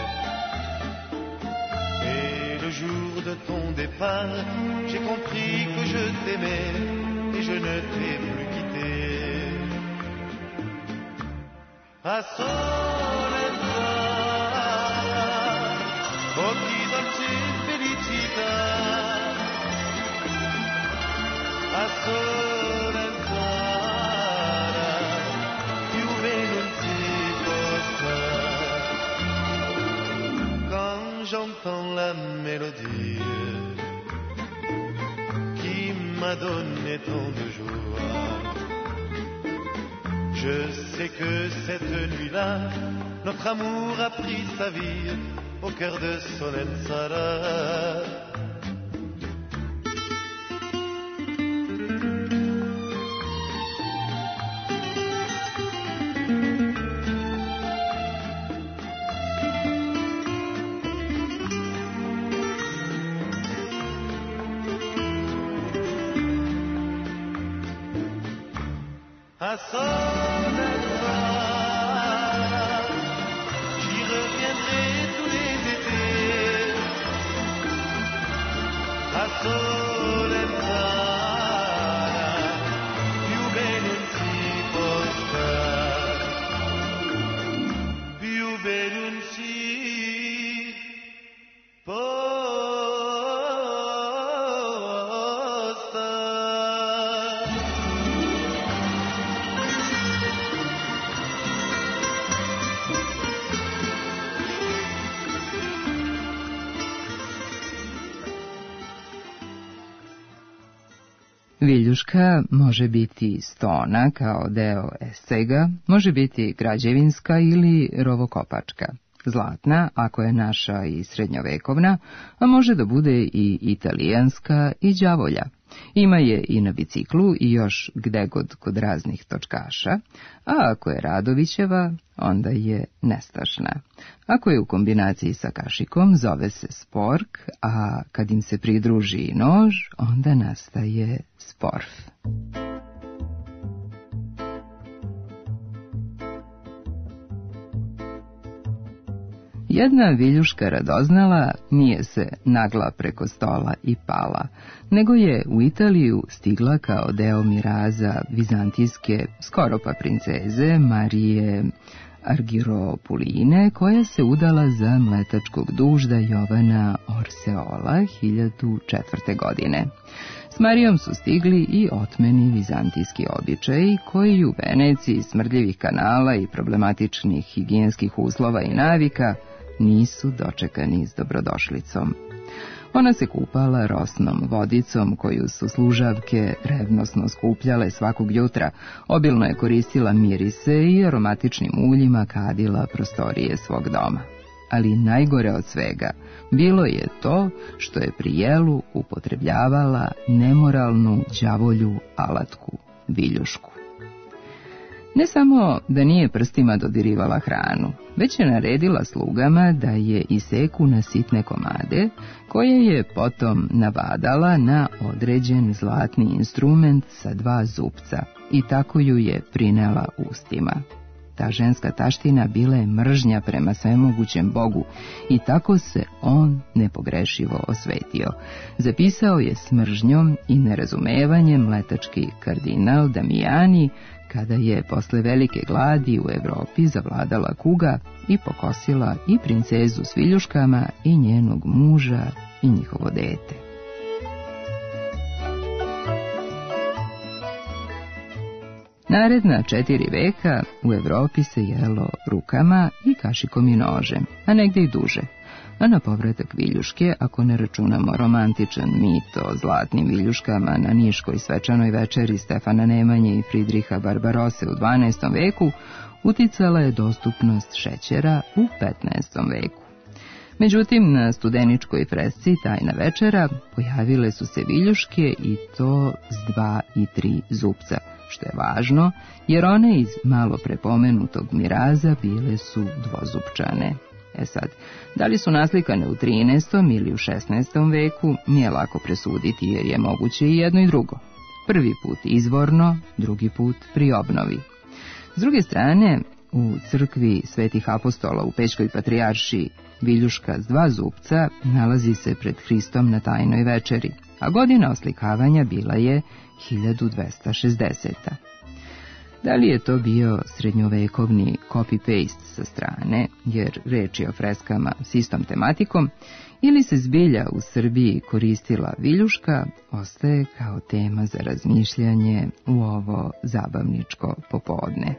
Et le jour de ton départ, j'ai compris que je t'aimais et je ne t'ai plus quitté. A Solenzara, oh chi dolce felicità. A Solenzara, più bene non si può stare. Quand j'entends la mélodie qui m'a donné tant de joie, je sais que cette nuit-là, notre amour a pris sa vie au cœur de Solenzara. À Solenzara, j'y reviendrai tous les étés. A Solenzara, più bene non si può stare, più bene non si può stare. Viljuška može biti stona kao deo escega, može biti građevinska ili rovokopačka. Zlatna, ako je naša i srednjovekovna, a može da bude i italijanska i đavolja. Ima je i na biciklu i još gdegod kod raznih točkaša, a ako je Radovićeva, onda je nestašna. Ako je u kombinaciji sa kašikom, zove se spork, a kad im se pridruži nož, onda nastaje sporf. Jedna viljuška radoznala nije se nagla preko stola i pala, nego je u Italiju stigla kao deo miraza vizantijske skoro pa princeze Marije Argiropuline, koja se udala za mletačkog dužda Jovana Orseola hiljadu četvrte. godine. S Marijom su stigli i otmeni vizantijski običaji, koji u Veneciji smrdljivih kanala i problematičnih higijenskih uslova i navika nisu dočekani s dobrodošlicom. Ona se kupala rosnom vodicom koju su služavke revnosno skupljale svakog jutra, obilno je koristila mirise i aromatičnim uljima kadila prostorije svog doma. Ali najgore od svega bilo je to što je pri jelu upotrebljavala nemoralnu đavolju alatku, viljušku. Ne samo da nije prstima dodirivala hranu, već je naredila slugama da je iseku na sitne komade, koje je potom nabadala na određen zlatni instrument sa dva zupca i tako ju je prinela ustima. Ta ženska taština bila je mržnja prema svemogućem Bogu i tako se on nepogrešivo osvetio. Zapisao je s mržnjom i nerazumevanjem mletački kardinal Damijani, kada je posle velike gladi u Evropi zavladala kuga i pokosila i princezu s viljuškama i njenog muža i njihovo dete. Naredna četiri veka u Evropi se jelo rukama i kašikom i nožem, a negde i duže. A na povratak viljuške, ako ne računamo romantičan mit o zlatnim viljuškama na niškoj svečanoj večeri Stefana Nemanje i Fridriha Barbarose u dvanaestom veku, uticala je dostupnost šećera u petnaestom veku. Međutim, na Studeničkoj fresci Tajna večera pojavile su se viljuške i to s dva i tri zupca, što je važno jer one iz malo prepomenutog Miraza bile su dvozupčane. E sad, da li su naslikane u trinaestom ili u šesnaestom veku, nije lako presuditi jer je moguće i jedno i drugo. Prvi put izvorno, drugi put pri obnovi. S druge strane, u crkvi Svetih apostola u Pećkoj patrijaršiji viljuška s dva zupca nalazi se pred Hristom na Tajnoj večeri, a godina oslikavanja bila je hiljadu dvesta šezdeseta. Da li je to bio srednjovekovni copy-paste sa strane, jer reč je o freskama s istom tematikom, ili se zbilja u Srbiji koristila viljuška, ostaje kao tema za razmišljanje u ovo zabavničko popodne.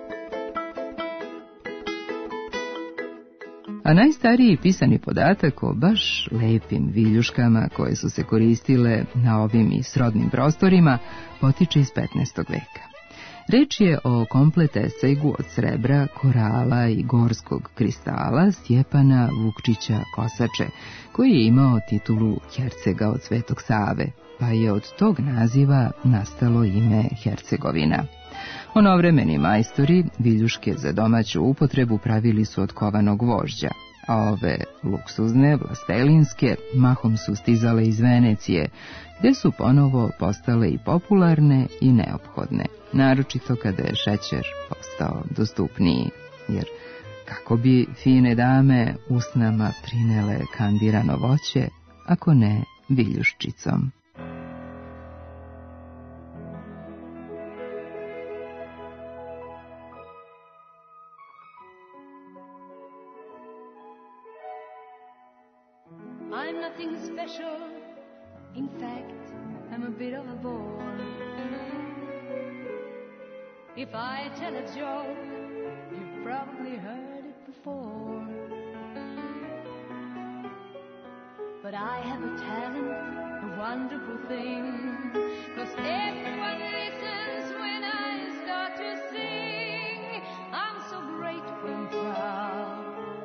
A najstariji pisani podatak o baš lepim viljuškama koje su se koristile na ovim i srodnim prostorima potiče iz petnaestog veka. Reč je o komplet esejgu od srebra, korala i gorskog kristala Stjepana Vukčića Kosače, koji je imao titulu hercega od Svetog Save, pa je od tog naziva nastalo ime Hercegovina. Onovremeni majstori viljuške za domaću upotrebu pravili su od kovanog gvožđa, a ove luksuzne, vlastelinske, mahom su stizale iz Venecije, gde su ponovo postale i popularne i neophodne, naročito kada je šećer postao dostupniji, jer kako bi fine dame usnama prinele kandirano voće, ako ne viljuščicom. I'm nothing special. In fact, I'm a bit of a bore. If I tell a joke, you've probably heard it before. But I have a talent, a wonderful thing, 'cause everyone listens when I start to sing. I'm so grateful and proud.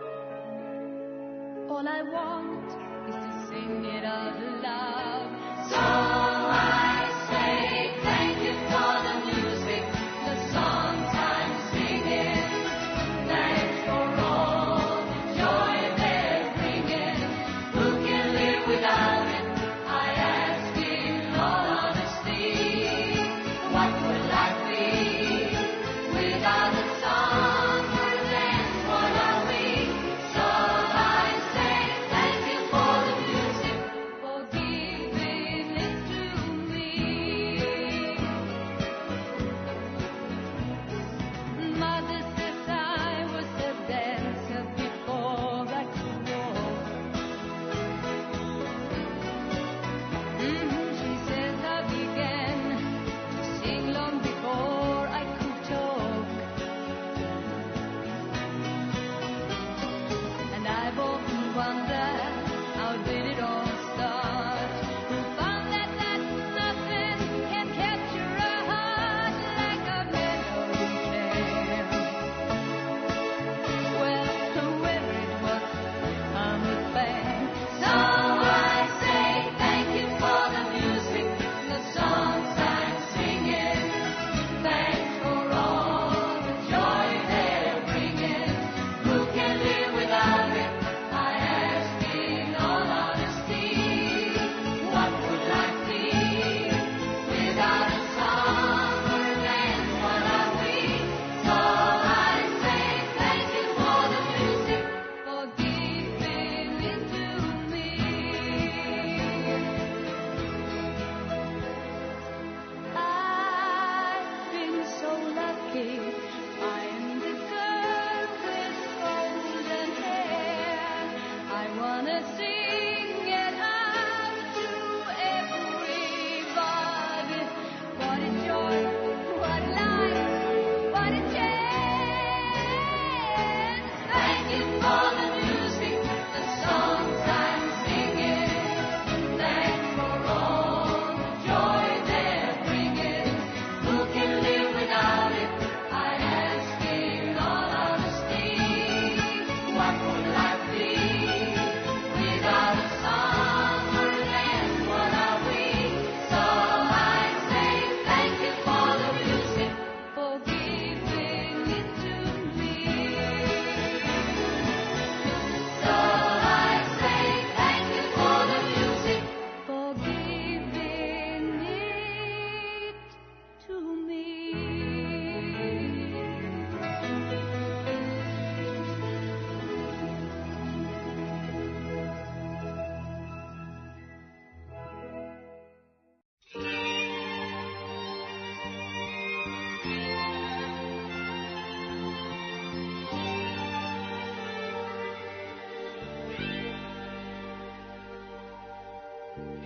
All I want is to sing it out loud. So I say thank you for the music, the songs I'm singing. Thanks for all the joy they're bringing. Who can live without it? I ask in all honesty. What would life be without the song? Then what are we? So I say thank you for the music, for giving it to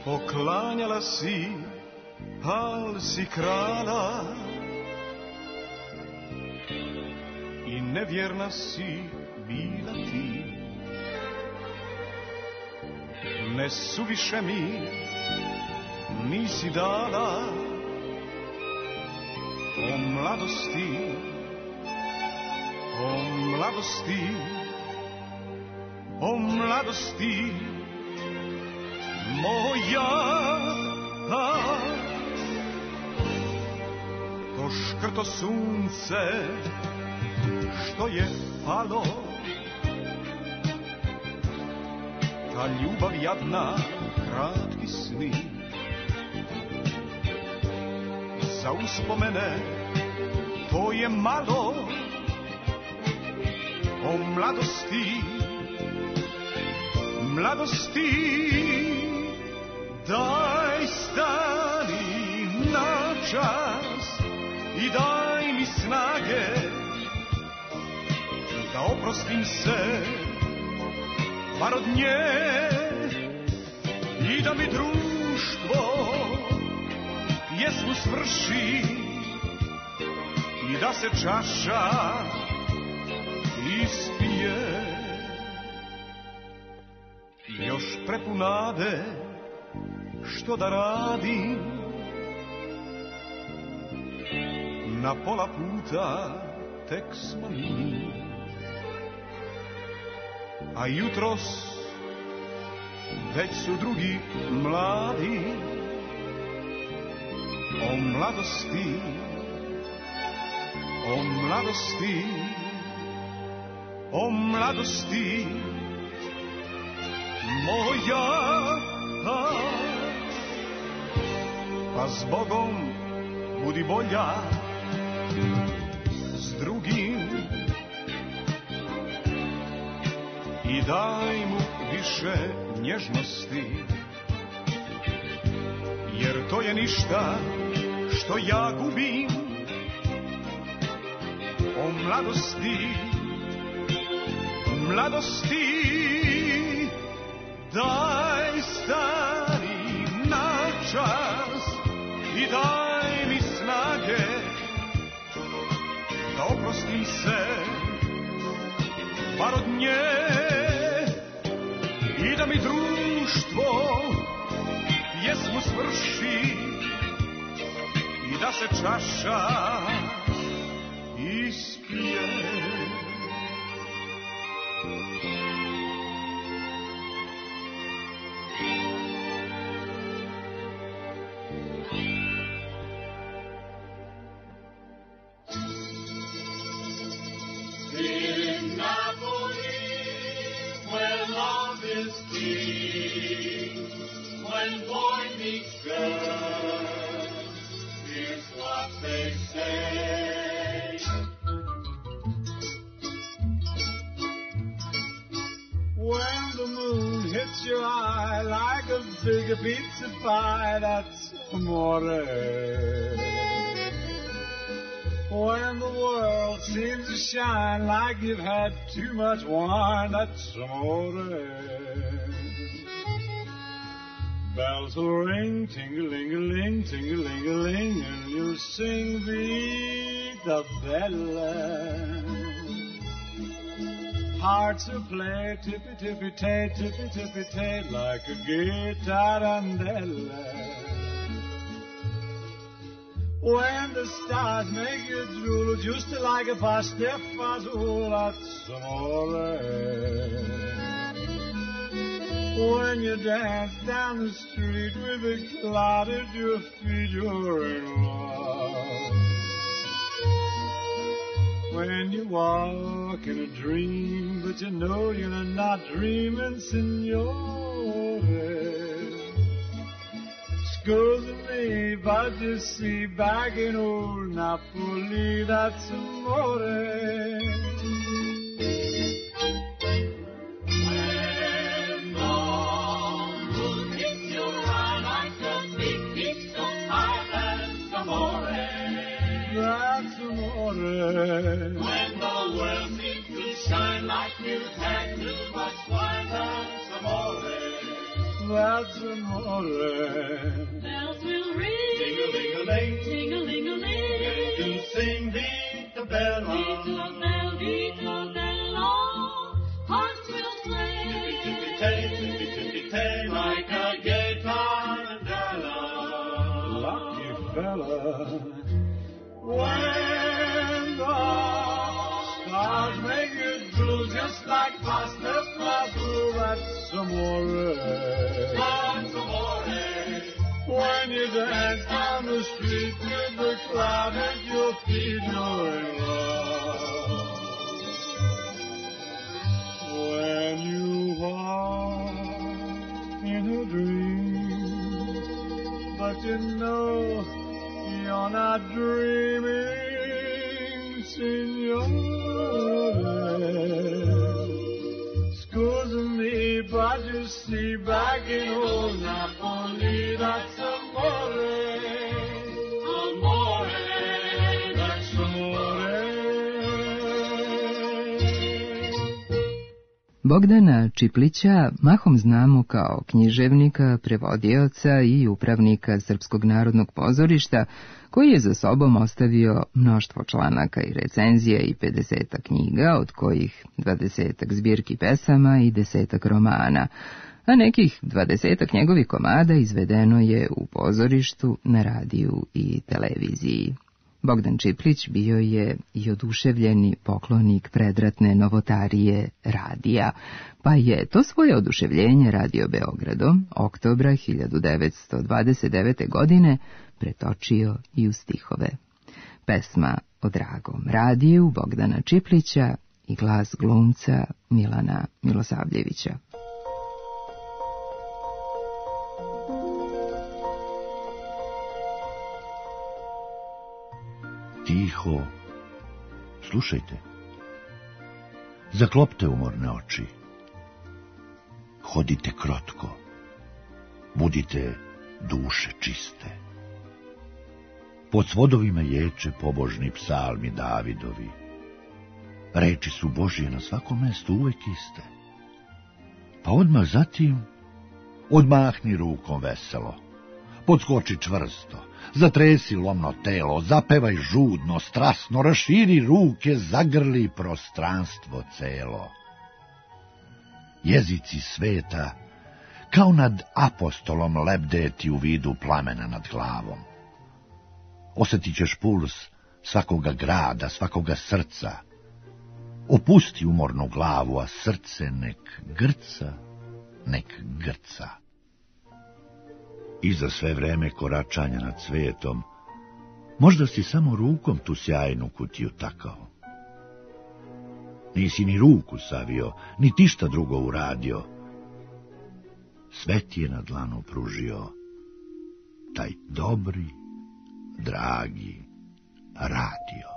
poklanjala si, al si krala i nevjerna si bila ti. Ne suviše mi nisi dala, o mladosti, o mladosti, o mladosti moja. To škrto sunce što je palo, ta ljubav jadna, kratki sni, za uspomene to je malo. O mladosti, mladosti, daj stani na čas i daj mi snage da oprostim se bar od nje i da mi društvo pjesmu svrši i da se čaša ispije. Još prepunade što da radim, na pola puta tek smo mi, a jutros već su drugi mladi. O mladosti, o mladosti, o mladosti moja. Pa s Bogom budi bolja s drugim i daj mu više nježnosti, jer to je ništa što ja gubim. O mladosti, mladosti, daj stani na čas i daj mi snage da oprostim se bar od nje i da mi društvo pjesmu svrši i da se čaša ispije. In Napoli, where love is king, when boy meets girl, here's what they say. When the moon hits your eye like a big pizza pie, that's amore. When the world seems to shine like you've had too much wine, that's amore. Bells will ring, ting-a-ling-a-ling, ting-a-ling-a-ling, and you'll sing Vita Bella. Hearts will play tippy-tippy-tay, tippy-tippy-tay, like a gay tarantella. When the stars make you drool, just like a pasta fazool, that's amore. When you dance down the street with a cloud at your feet, you're in love. When you walk in a dream, but you know you're not dreaming, signore. Scusa me, but you see, back in old Napoli, that's amore. When the moon hits your eye like a big piece of pie, that's amore. That's amore. When the world seems to shine like you've had too much wine, that's amore. that's amore. Bells will ring, Ding-a-ling-a-ling, ting-a-ling-a-ling. to sing Vita Bella. Vita bella, vita bella, hearts will play. Tippy-tippy-tay, tippy-tippy-tay, like a gay tarantella. Lucky fella, when the stars make you drool just like pasta flazzle, that's amore. That's amore. When you dance down the street with the crowd at your feet, you're in love. When you are in a dream, but you know you're not dreaming, signore. Scusa me, but you see, back in old Napoli, that's amore. Amore, that's amore. Bogdana Čiplića mahom znamo kao književnika, prevodioca i upravnika Srpskog narodnog pozorišta, koji je za sobom ostavio mnoštvo članaka i recenzija i pedesetak knjiga, od kojih dvadesetak zbirki pesama i desetak romana, a nekih dvadesetak njegovih komada izvedeno je u pozorištu, na radiju i televiziji. Bogdan Čiplić bio je i oduševljeni poklonik predratne novotarije radija, pa je to svoje oduševljenje Radio Beogradom oktobra hiljadu devetsto dvadeset devete. godine pretočio i u stihove. Pesma o dragom radiju Bogdana Čiplića i glas glumca Milana Milosavljevića. Tiho, slušajte, zaklopte umorne oči, hodite krotko, budite duše čiste. Pod svodovima ječe pobožni psalmi Davidovi, reči su Božije na svakom mestu uvek iste. Pa odmah zatim, odmahni rukom veselo, podskoči čvrsto, zatresi lomno telo, zapevaj žudno, strasno, raširi ruke, zagrli prostranstvo celo. Jezici sveta, kao nad apostolom lebdeti u vidu plamena nad glavom. Osjetit ćeš puls svakoga grada, svakoga srca. Opusti umornu glavu, a srce nek grca, nek grca. I za sve vreme koračanja nad svetom, možda si samo rukom tu sjajnu kutiju takao. Nisi ni ruku savio, ni ti šta drugo uradio. Sve ti je na dlanu pružio taj dobri, dragi radio.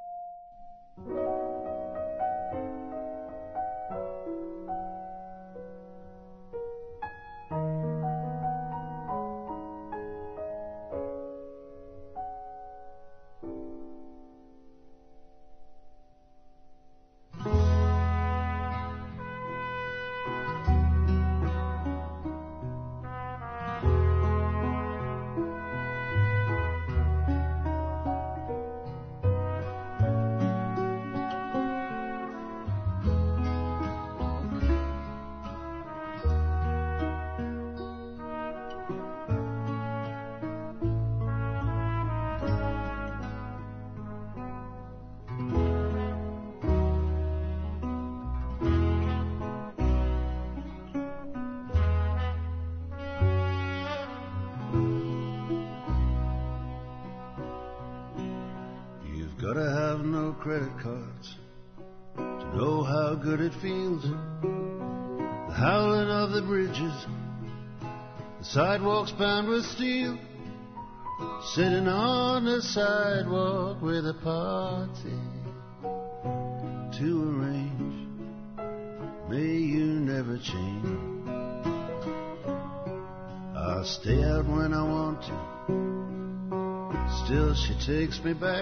Gotta have no credit cards to know how good it feels. The howling of the bridges, the sidewalks bound with steel. Sitting on the sidewalk with a party to arrange. May you never change. I'll stay out when I want to. Still she takes me back.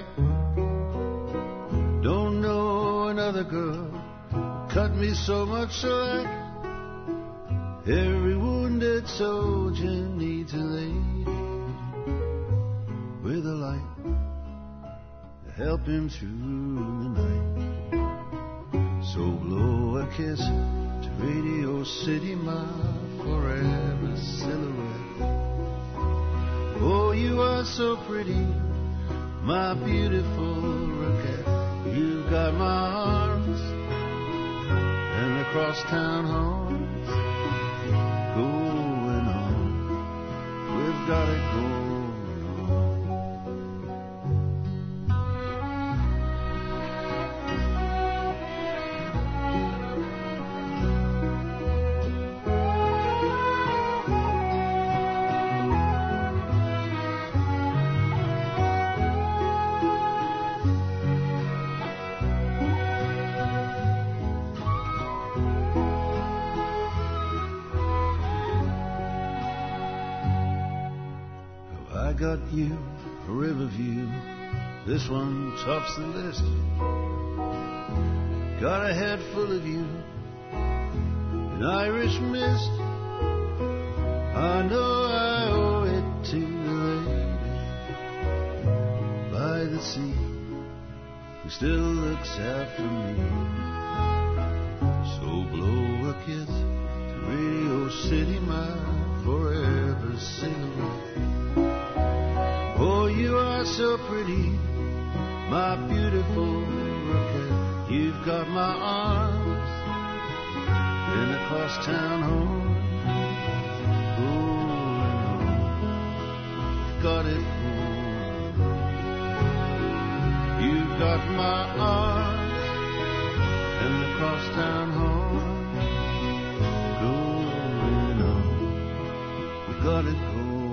Don't know another girl cut me so much slack. Every wound wounded soldier needs a lady with a light to help him through the night. So blow a kiss to Radio City, my forever silhouette. Oh, you are so pretty, my beautiful roquette. You've got my arms and the crosstown horns going on. We've got it going on. Got you, a Riverview, this one tops the list. Got a head full of you, an Irish mist. I know I owe it to the lady by the sea who still looks after me. So blow a kiss to Radio City, my forever silhouette. Oh, you are so pretty, my beautiful roquette. You've got my arms in the crosstown horn. Oh, I've got it going. You've got my arms and the crosstown horn going on. We've got it going.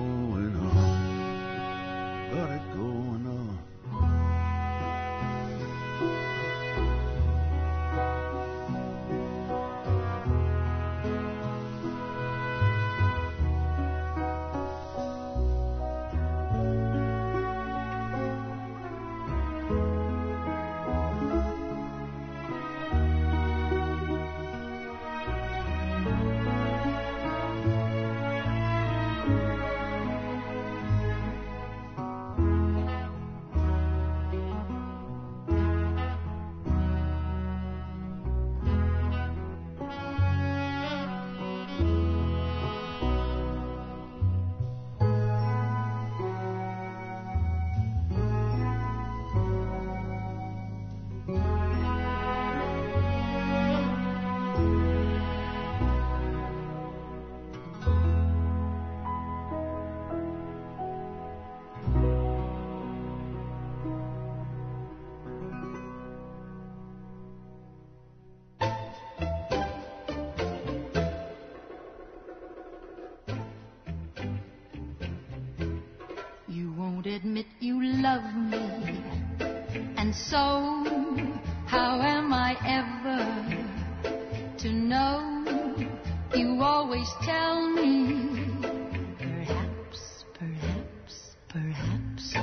Admit you love me, and so how am I ever to know? You always tell me, perhaps, perhaps, perhaps.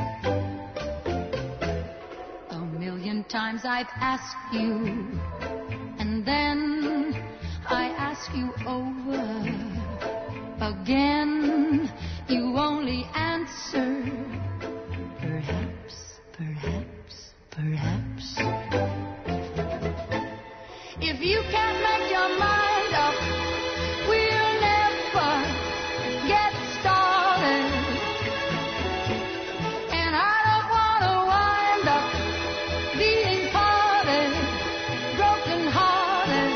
A million times I've asked you, and then I ask you over again. You only answer, perhaps, perhaps, perhaps. If you can't make your mind up, we'll never get started. And I don't want to wind up being parted, broken hearted.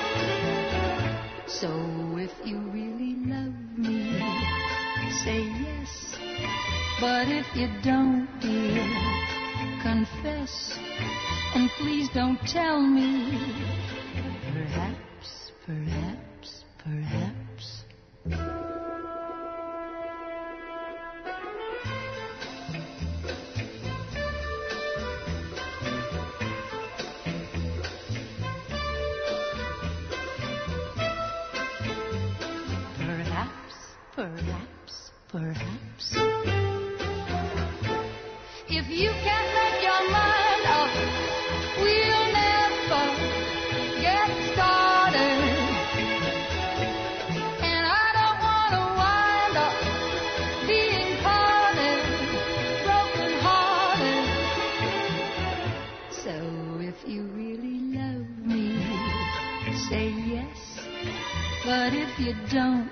So if you really love me, say yes. But if you don't, dear, confess. And please don't tell me, perhaps, perhaps, perhaps. Perhaps, perhaps, perhaps. If you can't make your mind up, we'll never get started. And I don't want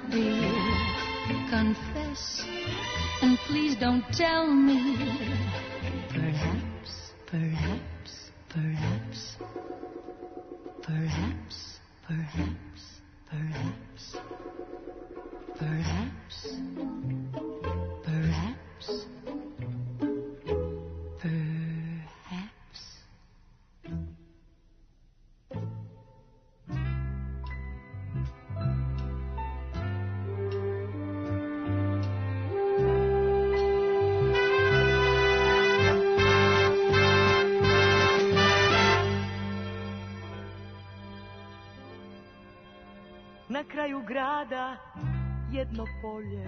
dear, confess, and please don't tell me. Perhaps, perhaps, perhaps, perhaps, perhaps, perhaps, perhaps, perhaps, perhaps. Na kraju grada jedno polje,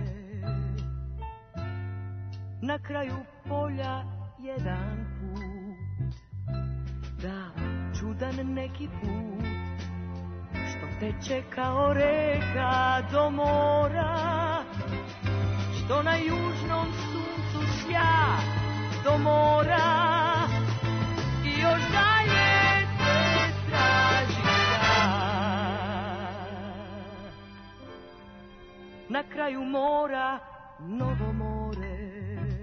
na kraju polja jedan put, da, čudan neki put, što teče kao reka do mora, što na južnom suncu sja do mora, i još dalje se traži na kraju mora novo more,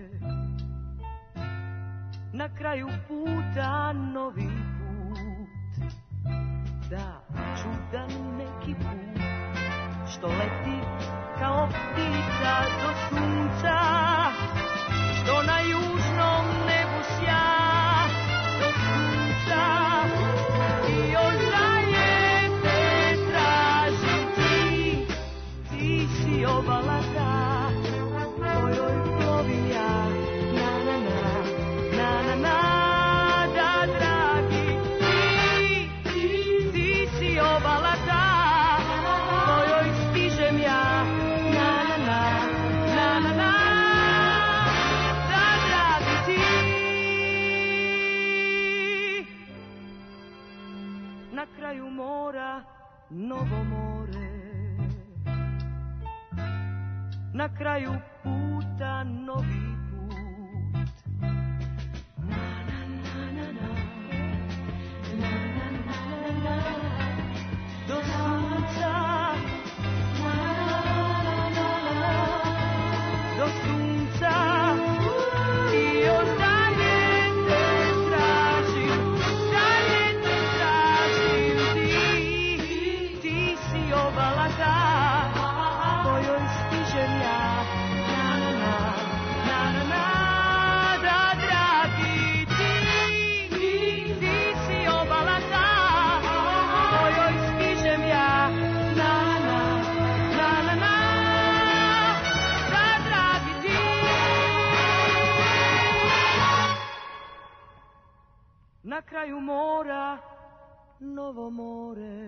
na kraju puta novi put, da, čudan neki put, što leti kao ptica do sunca, što na južnom nebu sja do sunca, i još dalje te tražim ti, ti si obala ta, kojoj plovim ja, na na na, na na na, da dragi ti, ti, ti si obala ta, kojoj stižem ja, na na na, na na na, da dragi ti. Na kraju mora novo more, na kraju puta novi put, na na na na na, na na na na, do sunca, na na na na, do sunca, i još dalje te tražim, dalje te tražim ti, ti si obala ta, kojoj stižem ja, na na na, na na na, da dragi ti, ti, ti si obala ta, kojoj stižem ja, na na na, na na na, da dragi ti. Na kraju mora novo more.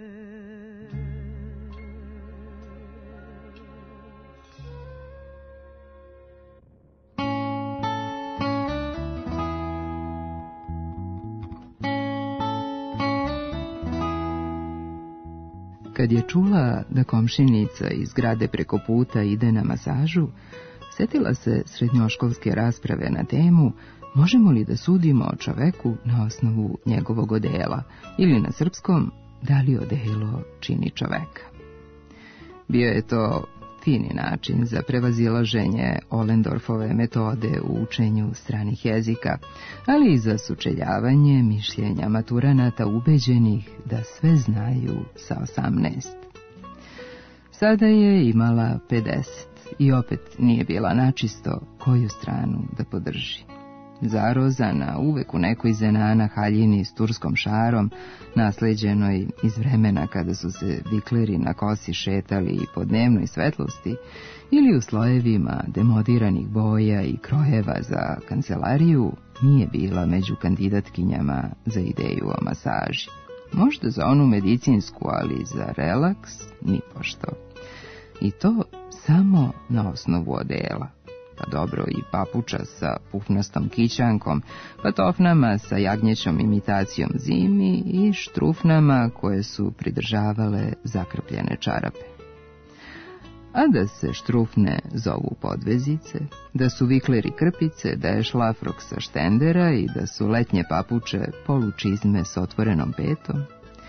Kad je čula da komšinica iz zgrade preko puta ide na masažu, setila se srednjoškolske rasprave na temu možemo li da sudimo o čoveku na osnovu njegovog odela, ili na srpskom da li odelo čini čoveka. Bio je to fini način za prevazilaženje Ollendorfove metode u učenju stranih jezika, ali i za sučeljavanje mišljenja maturanata ubeđenih da sve znaju sa osamnaest. Sada je imala pedeset i opet nije bila načisto koju stranu da podrži. Zarozana, uvek u nekoj zenana haljini s turskom šarom, nasleđenoj iz vremena kada su se vikleri na kosi šetali po dnevnoj svetlosti, ili u slojevima demodiranih boja i krojeva za kancelariju, nije bila među kandidatkinjama za ideju o masaži. Možda za onu medicinsku, ali za relaks nipošto. I to samo na osnovu odela. Pa dobro, i papuča sa pufnastom kićankom, patofnama sa jagnjećom imitacijom zimi i štrufnama koje su pridržavale zakrpljene čarape. A da se štrufne zovu podvezice, da su vikleri krpice, da je šlafrok sa štendera i da su letnje papuče polučizme s otvorenom petom,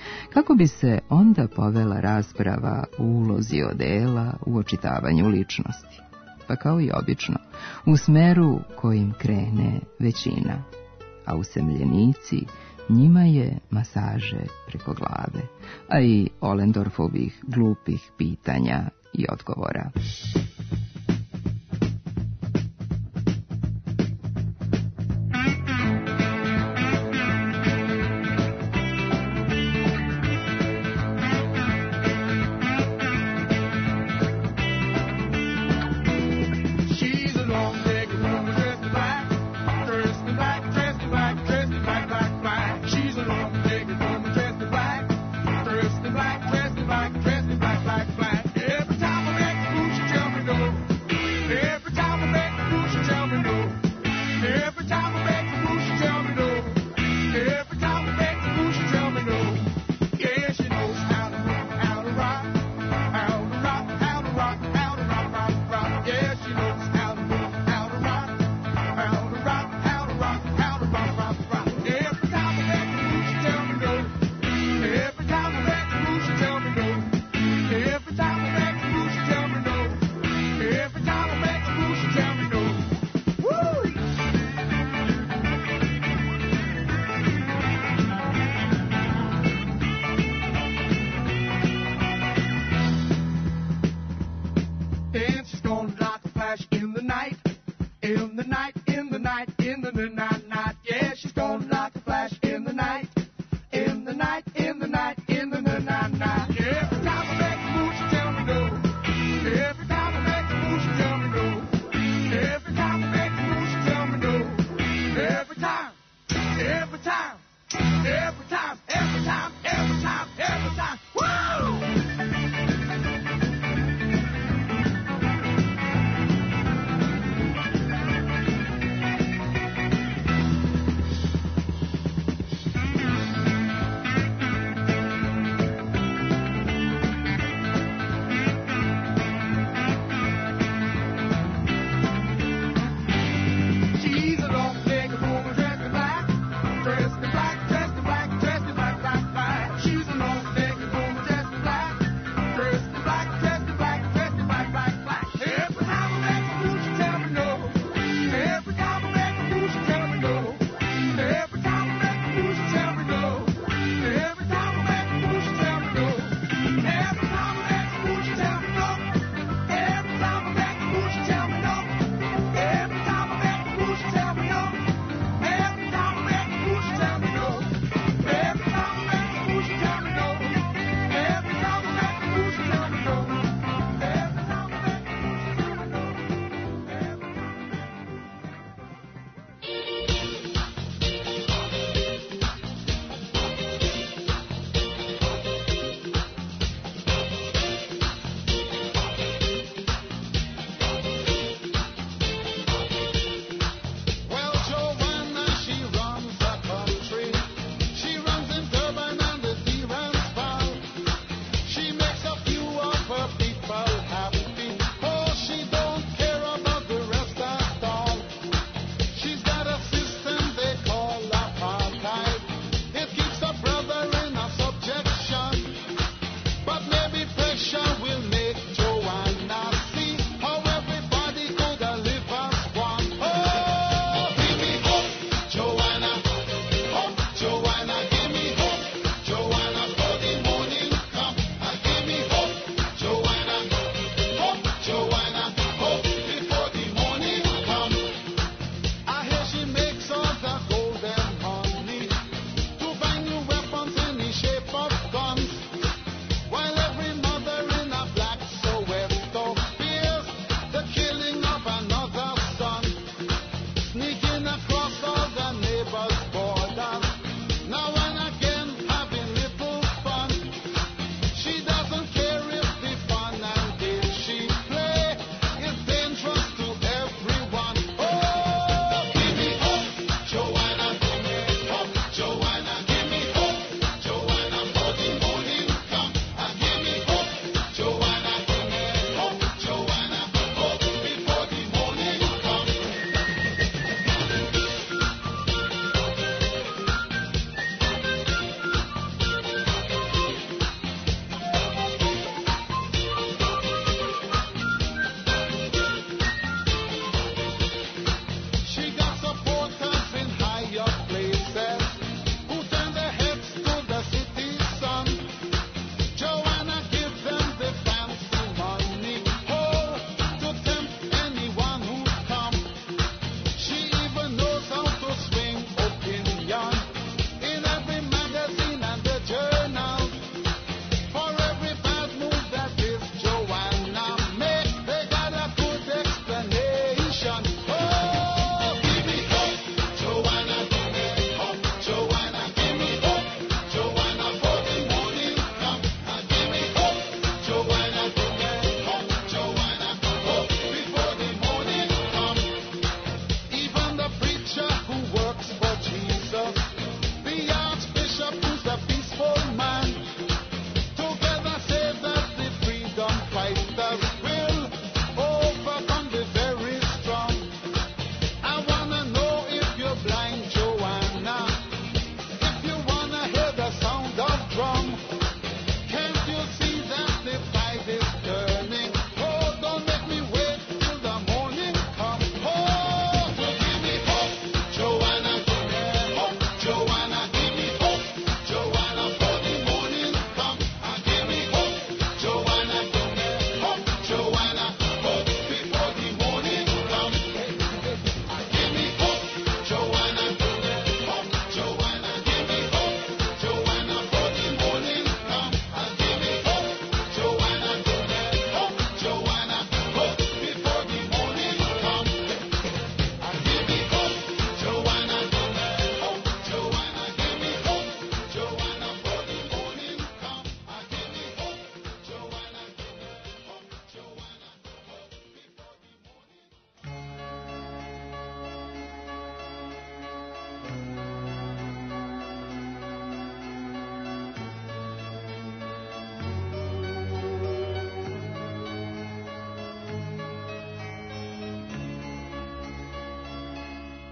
Kako bi se onda povela rasprava u ulozi odela u očitavanju ličnosti? Pa kao i obično, u smeru kojim krene većina, a usemljenici njima je masaže preko glave, a i Ollendorfovih glupih pitanja i odgovora.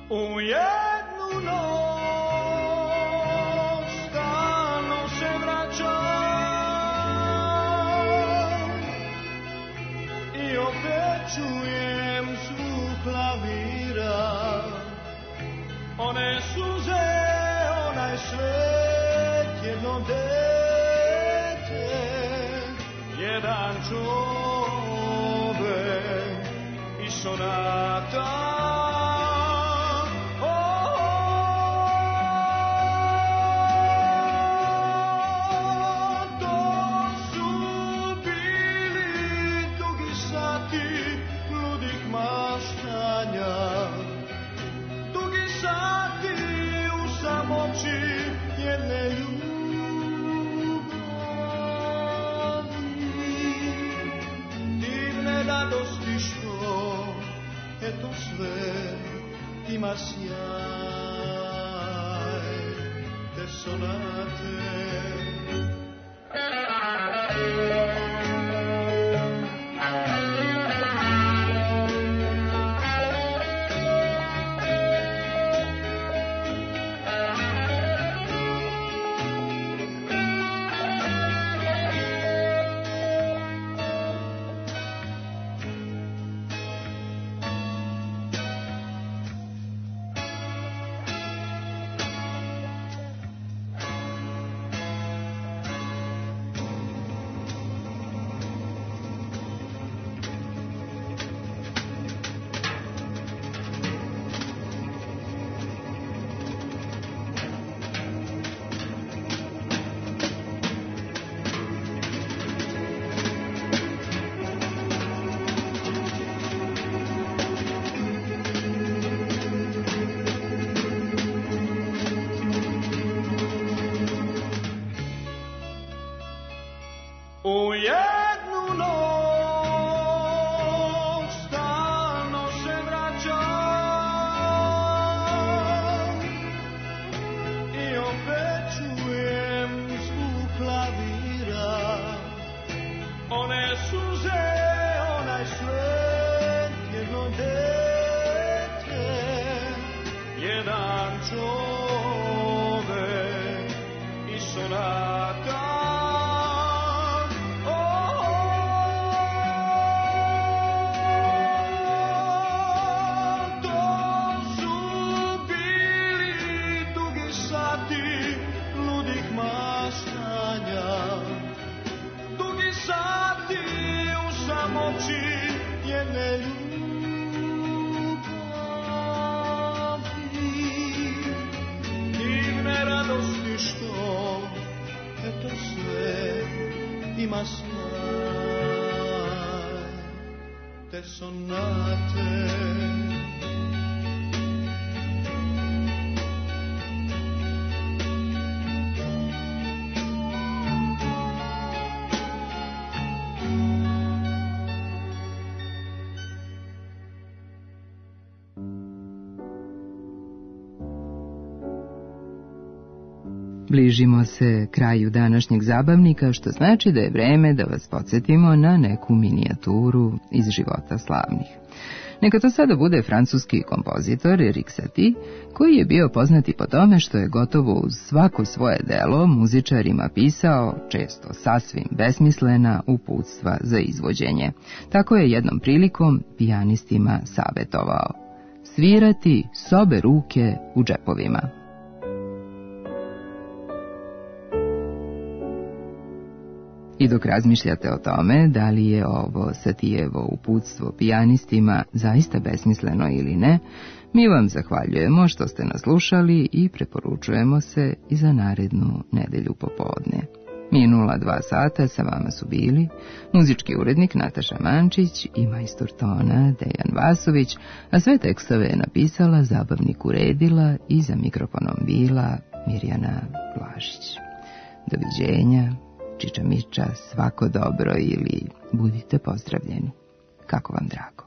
U jednu noć stalno se vraćam i opet čujem zvuk klavira, one suze, onaj svet, jedno dete, jedan čovek i sonata. Ima sjaj te sonate. Bližimo se kraju današnjeg zabavnika, što znači da je vreme da vas podsjetimo na neku minijaturu iz života slavnih. Neka to sada bude francuski kompozitor Erik Satie, koji je bio poznati po tome što je gotovo uz svako svoje delo muzičarima pisao, često sasvim besmislena, uputstva za izvođenje. Tako je jednom prilikom pijanistima savetovao: svirati s obe ruke u džepovima. I dok razmišljate o tome da li je ovo Satijevo uputstvo pijanistima zaista besmisleno ili ne, mi vam zahvaljujemo što ste nas slušali i preporučujemo se i za narednu nedelju popodne. Minula dva sata sa vama su bili muzički urednik Nataša Mančić i majstor tona Dejan Vasović, a sve tekstove je napisala, zabavnik uredila i za mikrofonom bila Mirjana Blažić. Doviđenja. Čiča miča, svako dobro ili budite pozdravljeni. Kako vam drago.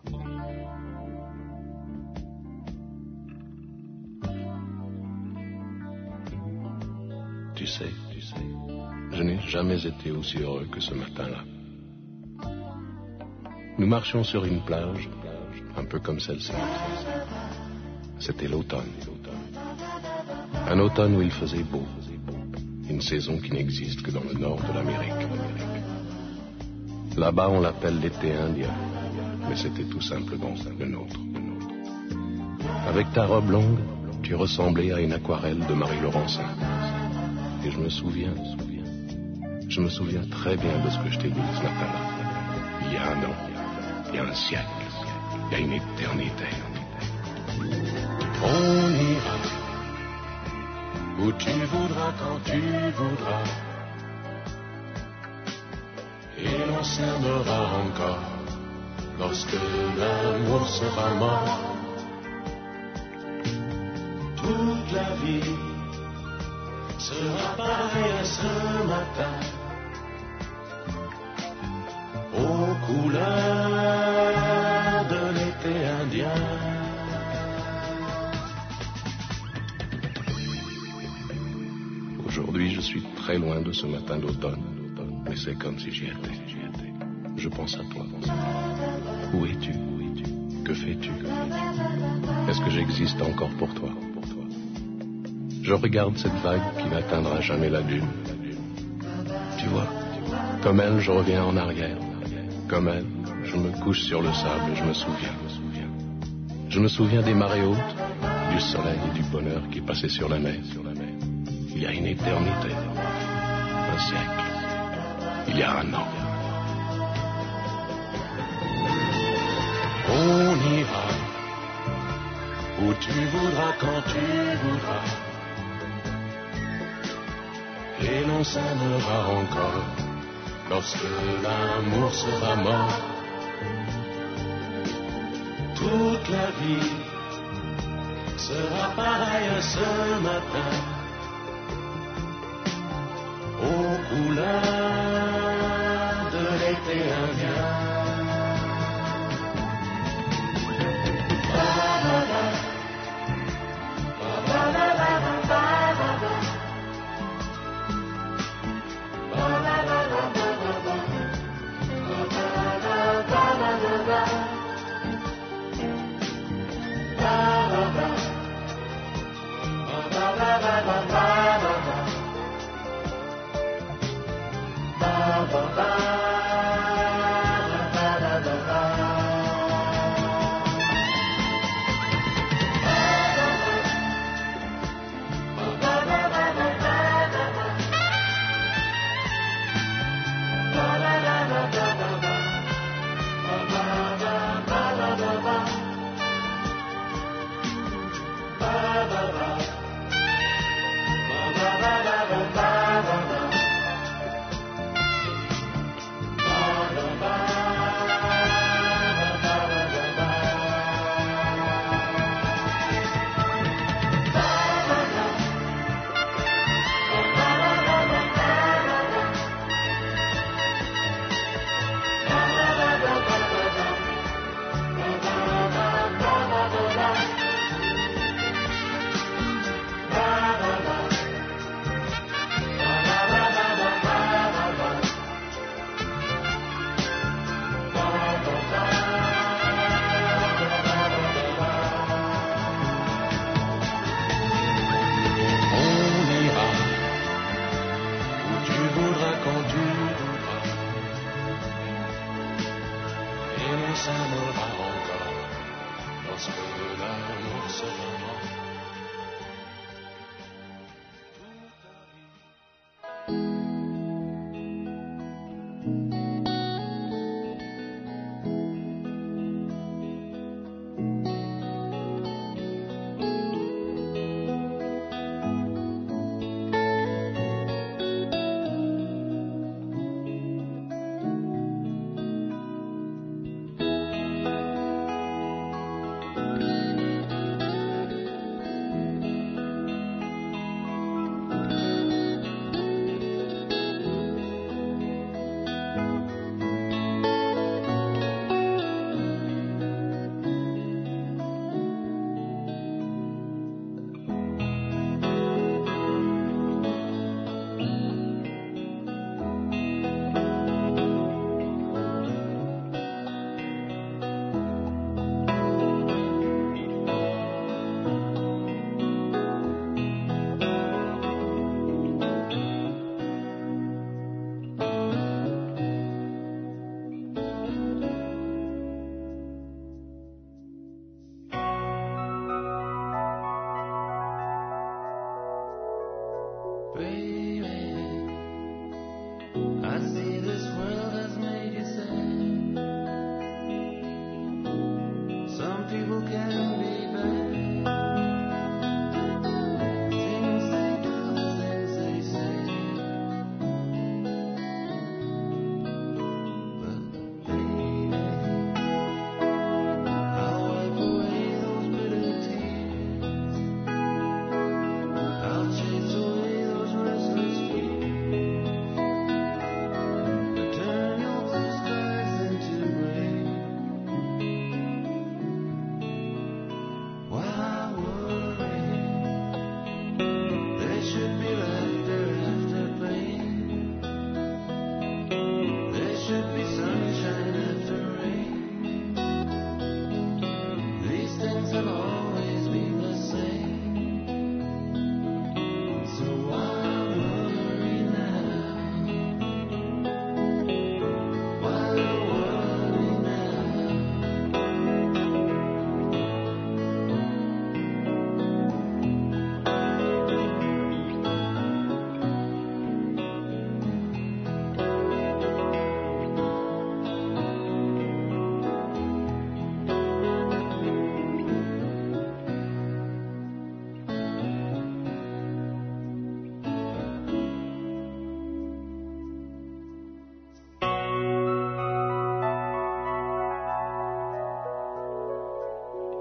Tu sais, tu sais, je n'ai jamais été aussi heureux que ce matin-là. Nous marchions sur une plage, un peu comme celle-ci. C'était l'automne. Un automne où il faisait beau. Une saison qui n'existe que dans le nord de l'Amérique. Là-bas, on l'appelle l'été indien, mais c'était tout simplement le nôtre. Avec ta robe longue, tu ressemblais à une aquarelle de Marie Laurencin. Et je me souviens, je me souviens très bien de ce que je t'ai dit ce matin-là. Il y a un an, il y a un siècle, il y a une éternité. On ira où tu voudras, quand tu voudras, et l'on s'aimera encore lorsque l'amour sera mort. Toute la vie sera pareille à ce matin, aux couleurs de l'été indien. Aujourd'hui, je suis très loin de ce matin d'automne, mais c'est comme si j'y étais. Je pense à toi. Où es-tu? Que fais-tu? Est-ce que j'existe encore pour toi? Je regarde cette vague qui n'atteindra jamais la dune. Tu vois, comme elle, je reviens en arrière. Comme elle, je me couche sur le sable et je me souviens. Je me souviens des marées hautes, du soleil et du bonheur qui passaient sur la mer. Il y a une éternité, un siècle, il y a un an. On ira où tu voudras, quand tu voudras, et l'on s'aimera encore lorsque l'amour sera mort. Toute la vie sera pareille à ce matin, aux couleurs de l'été indien.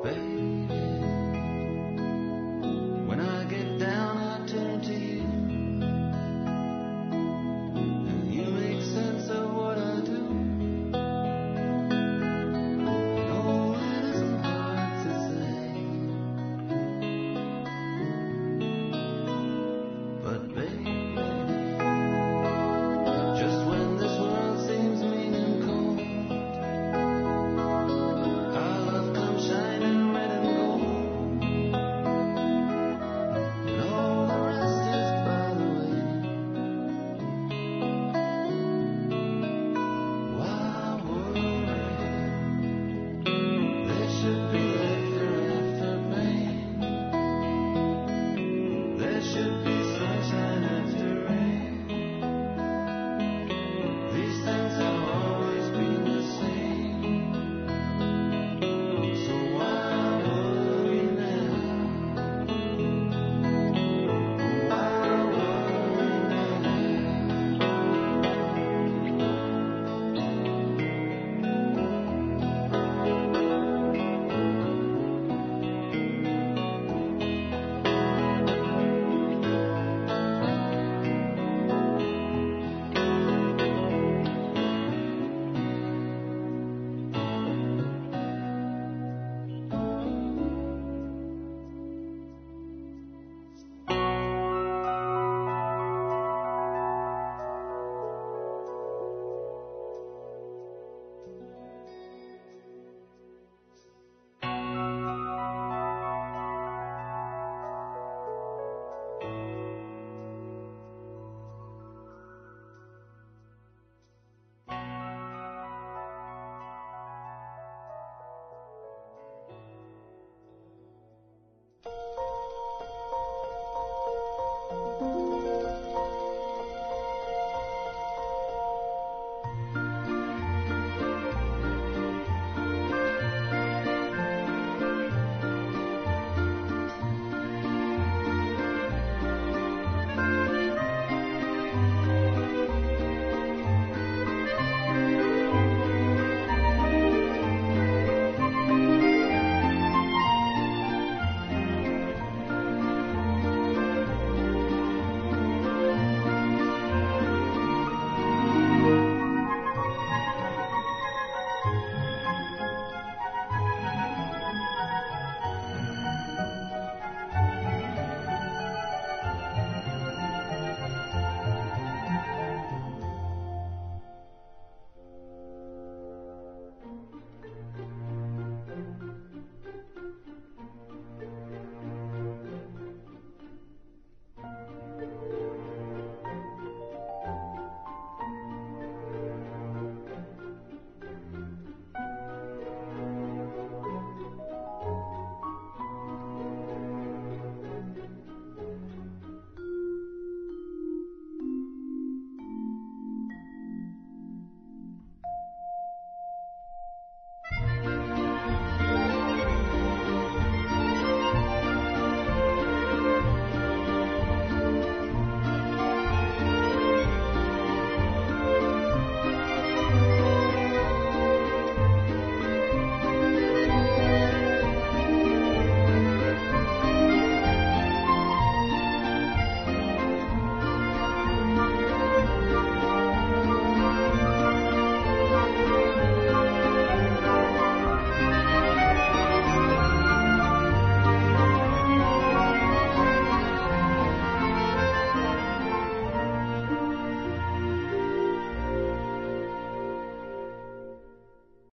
baby.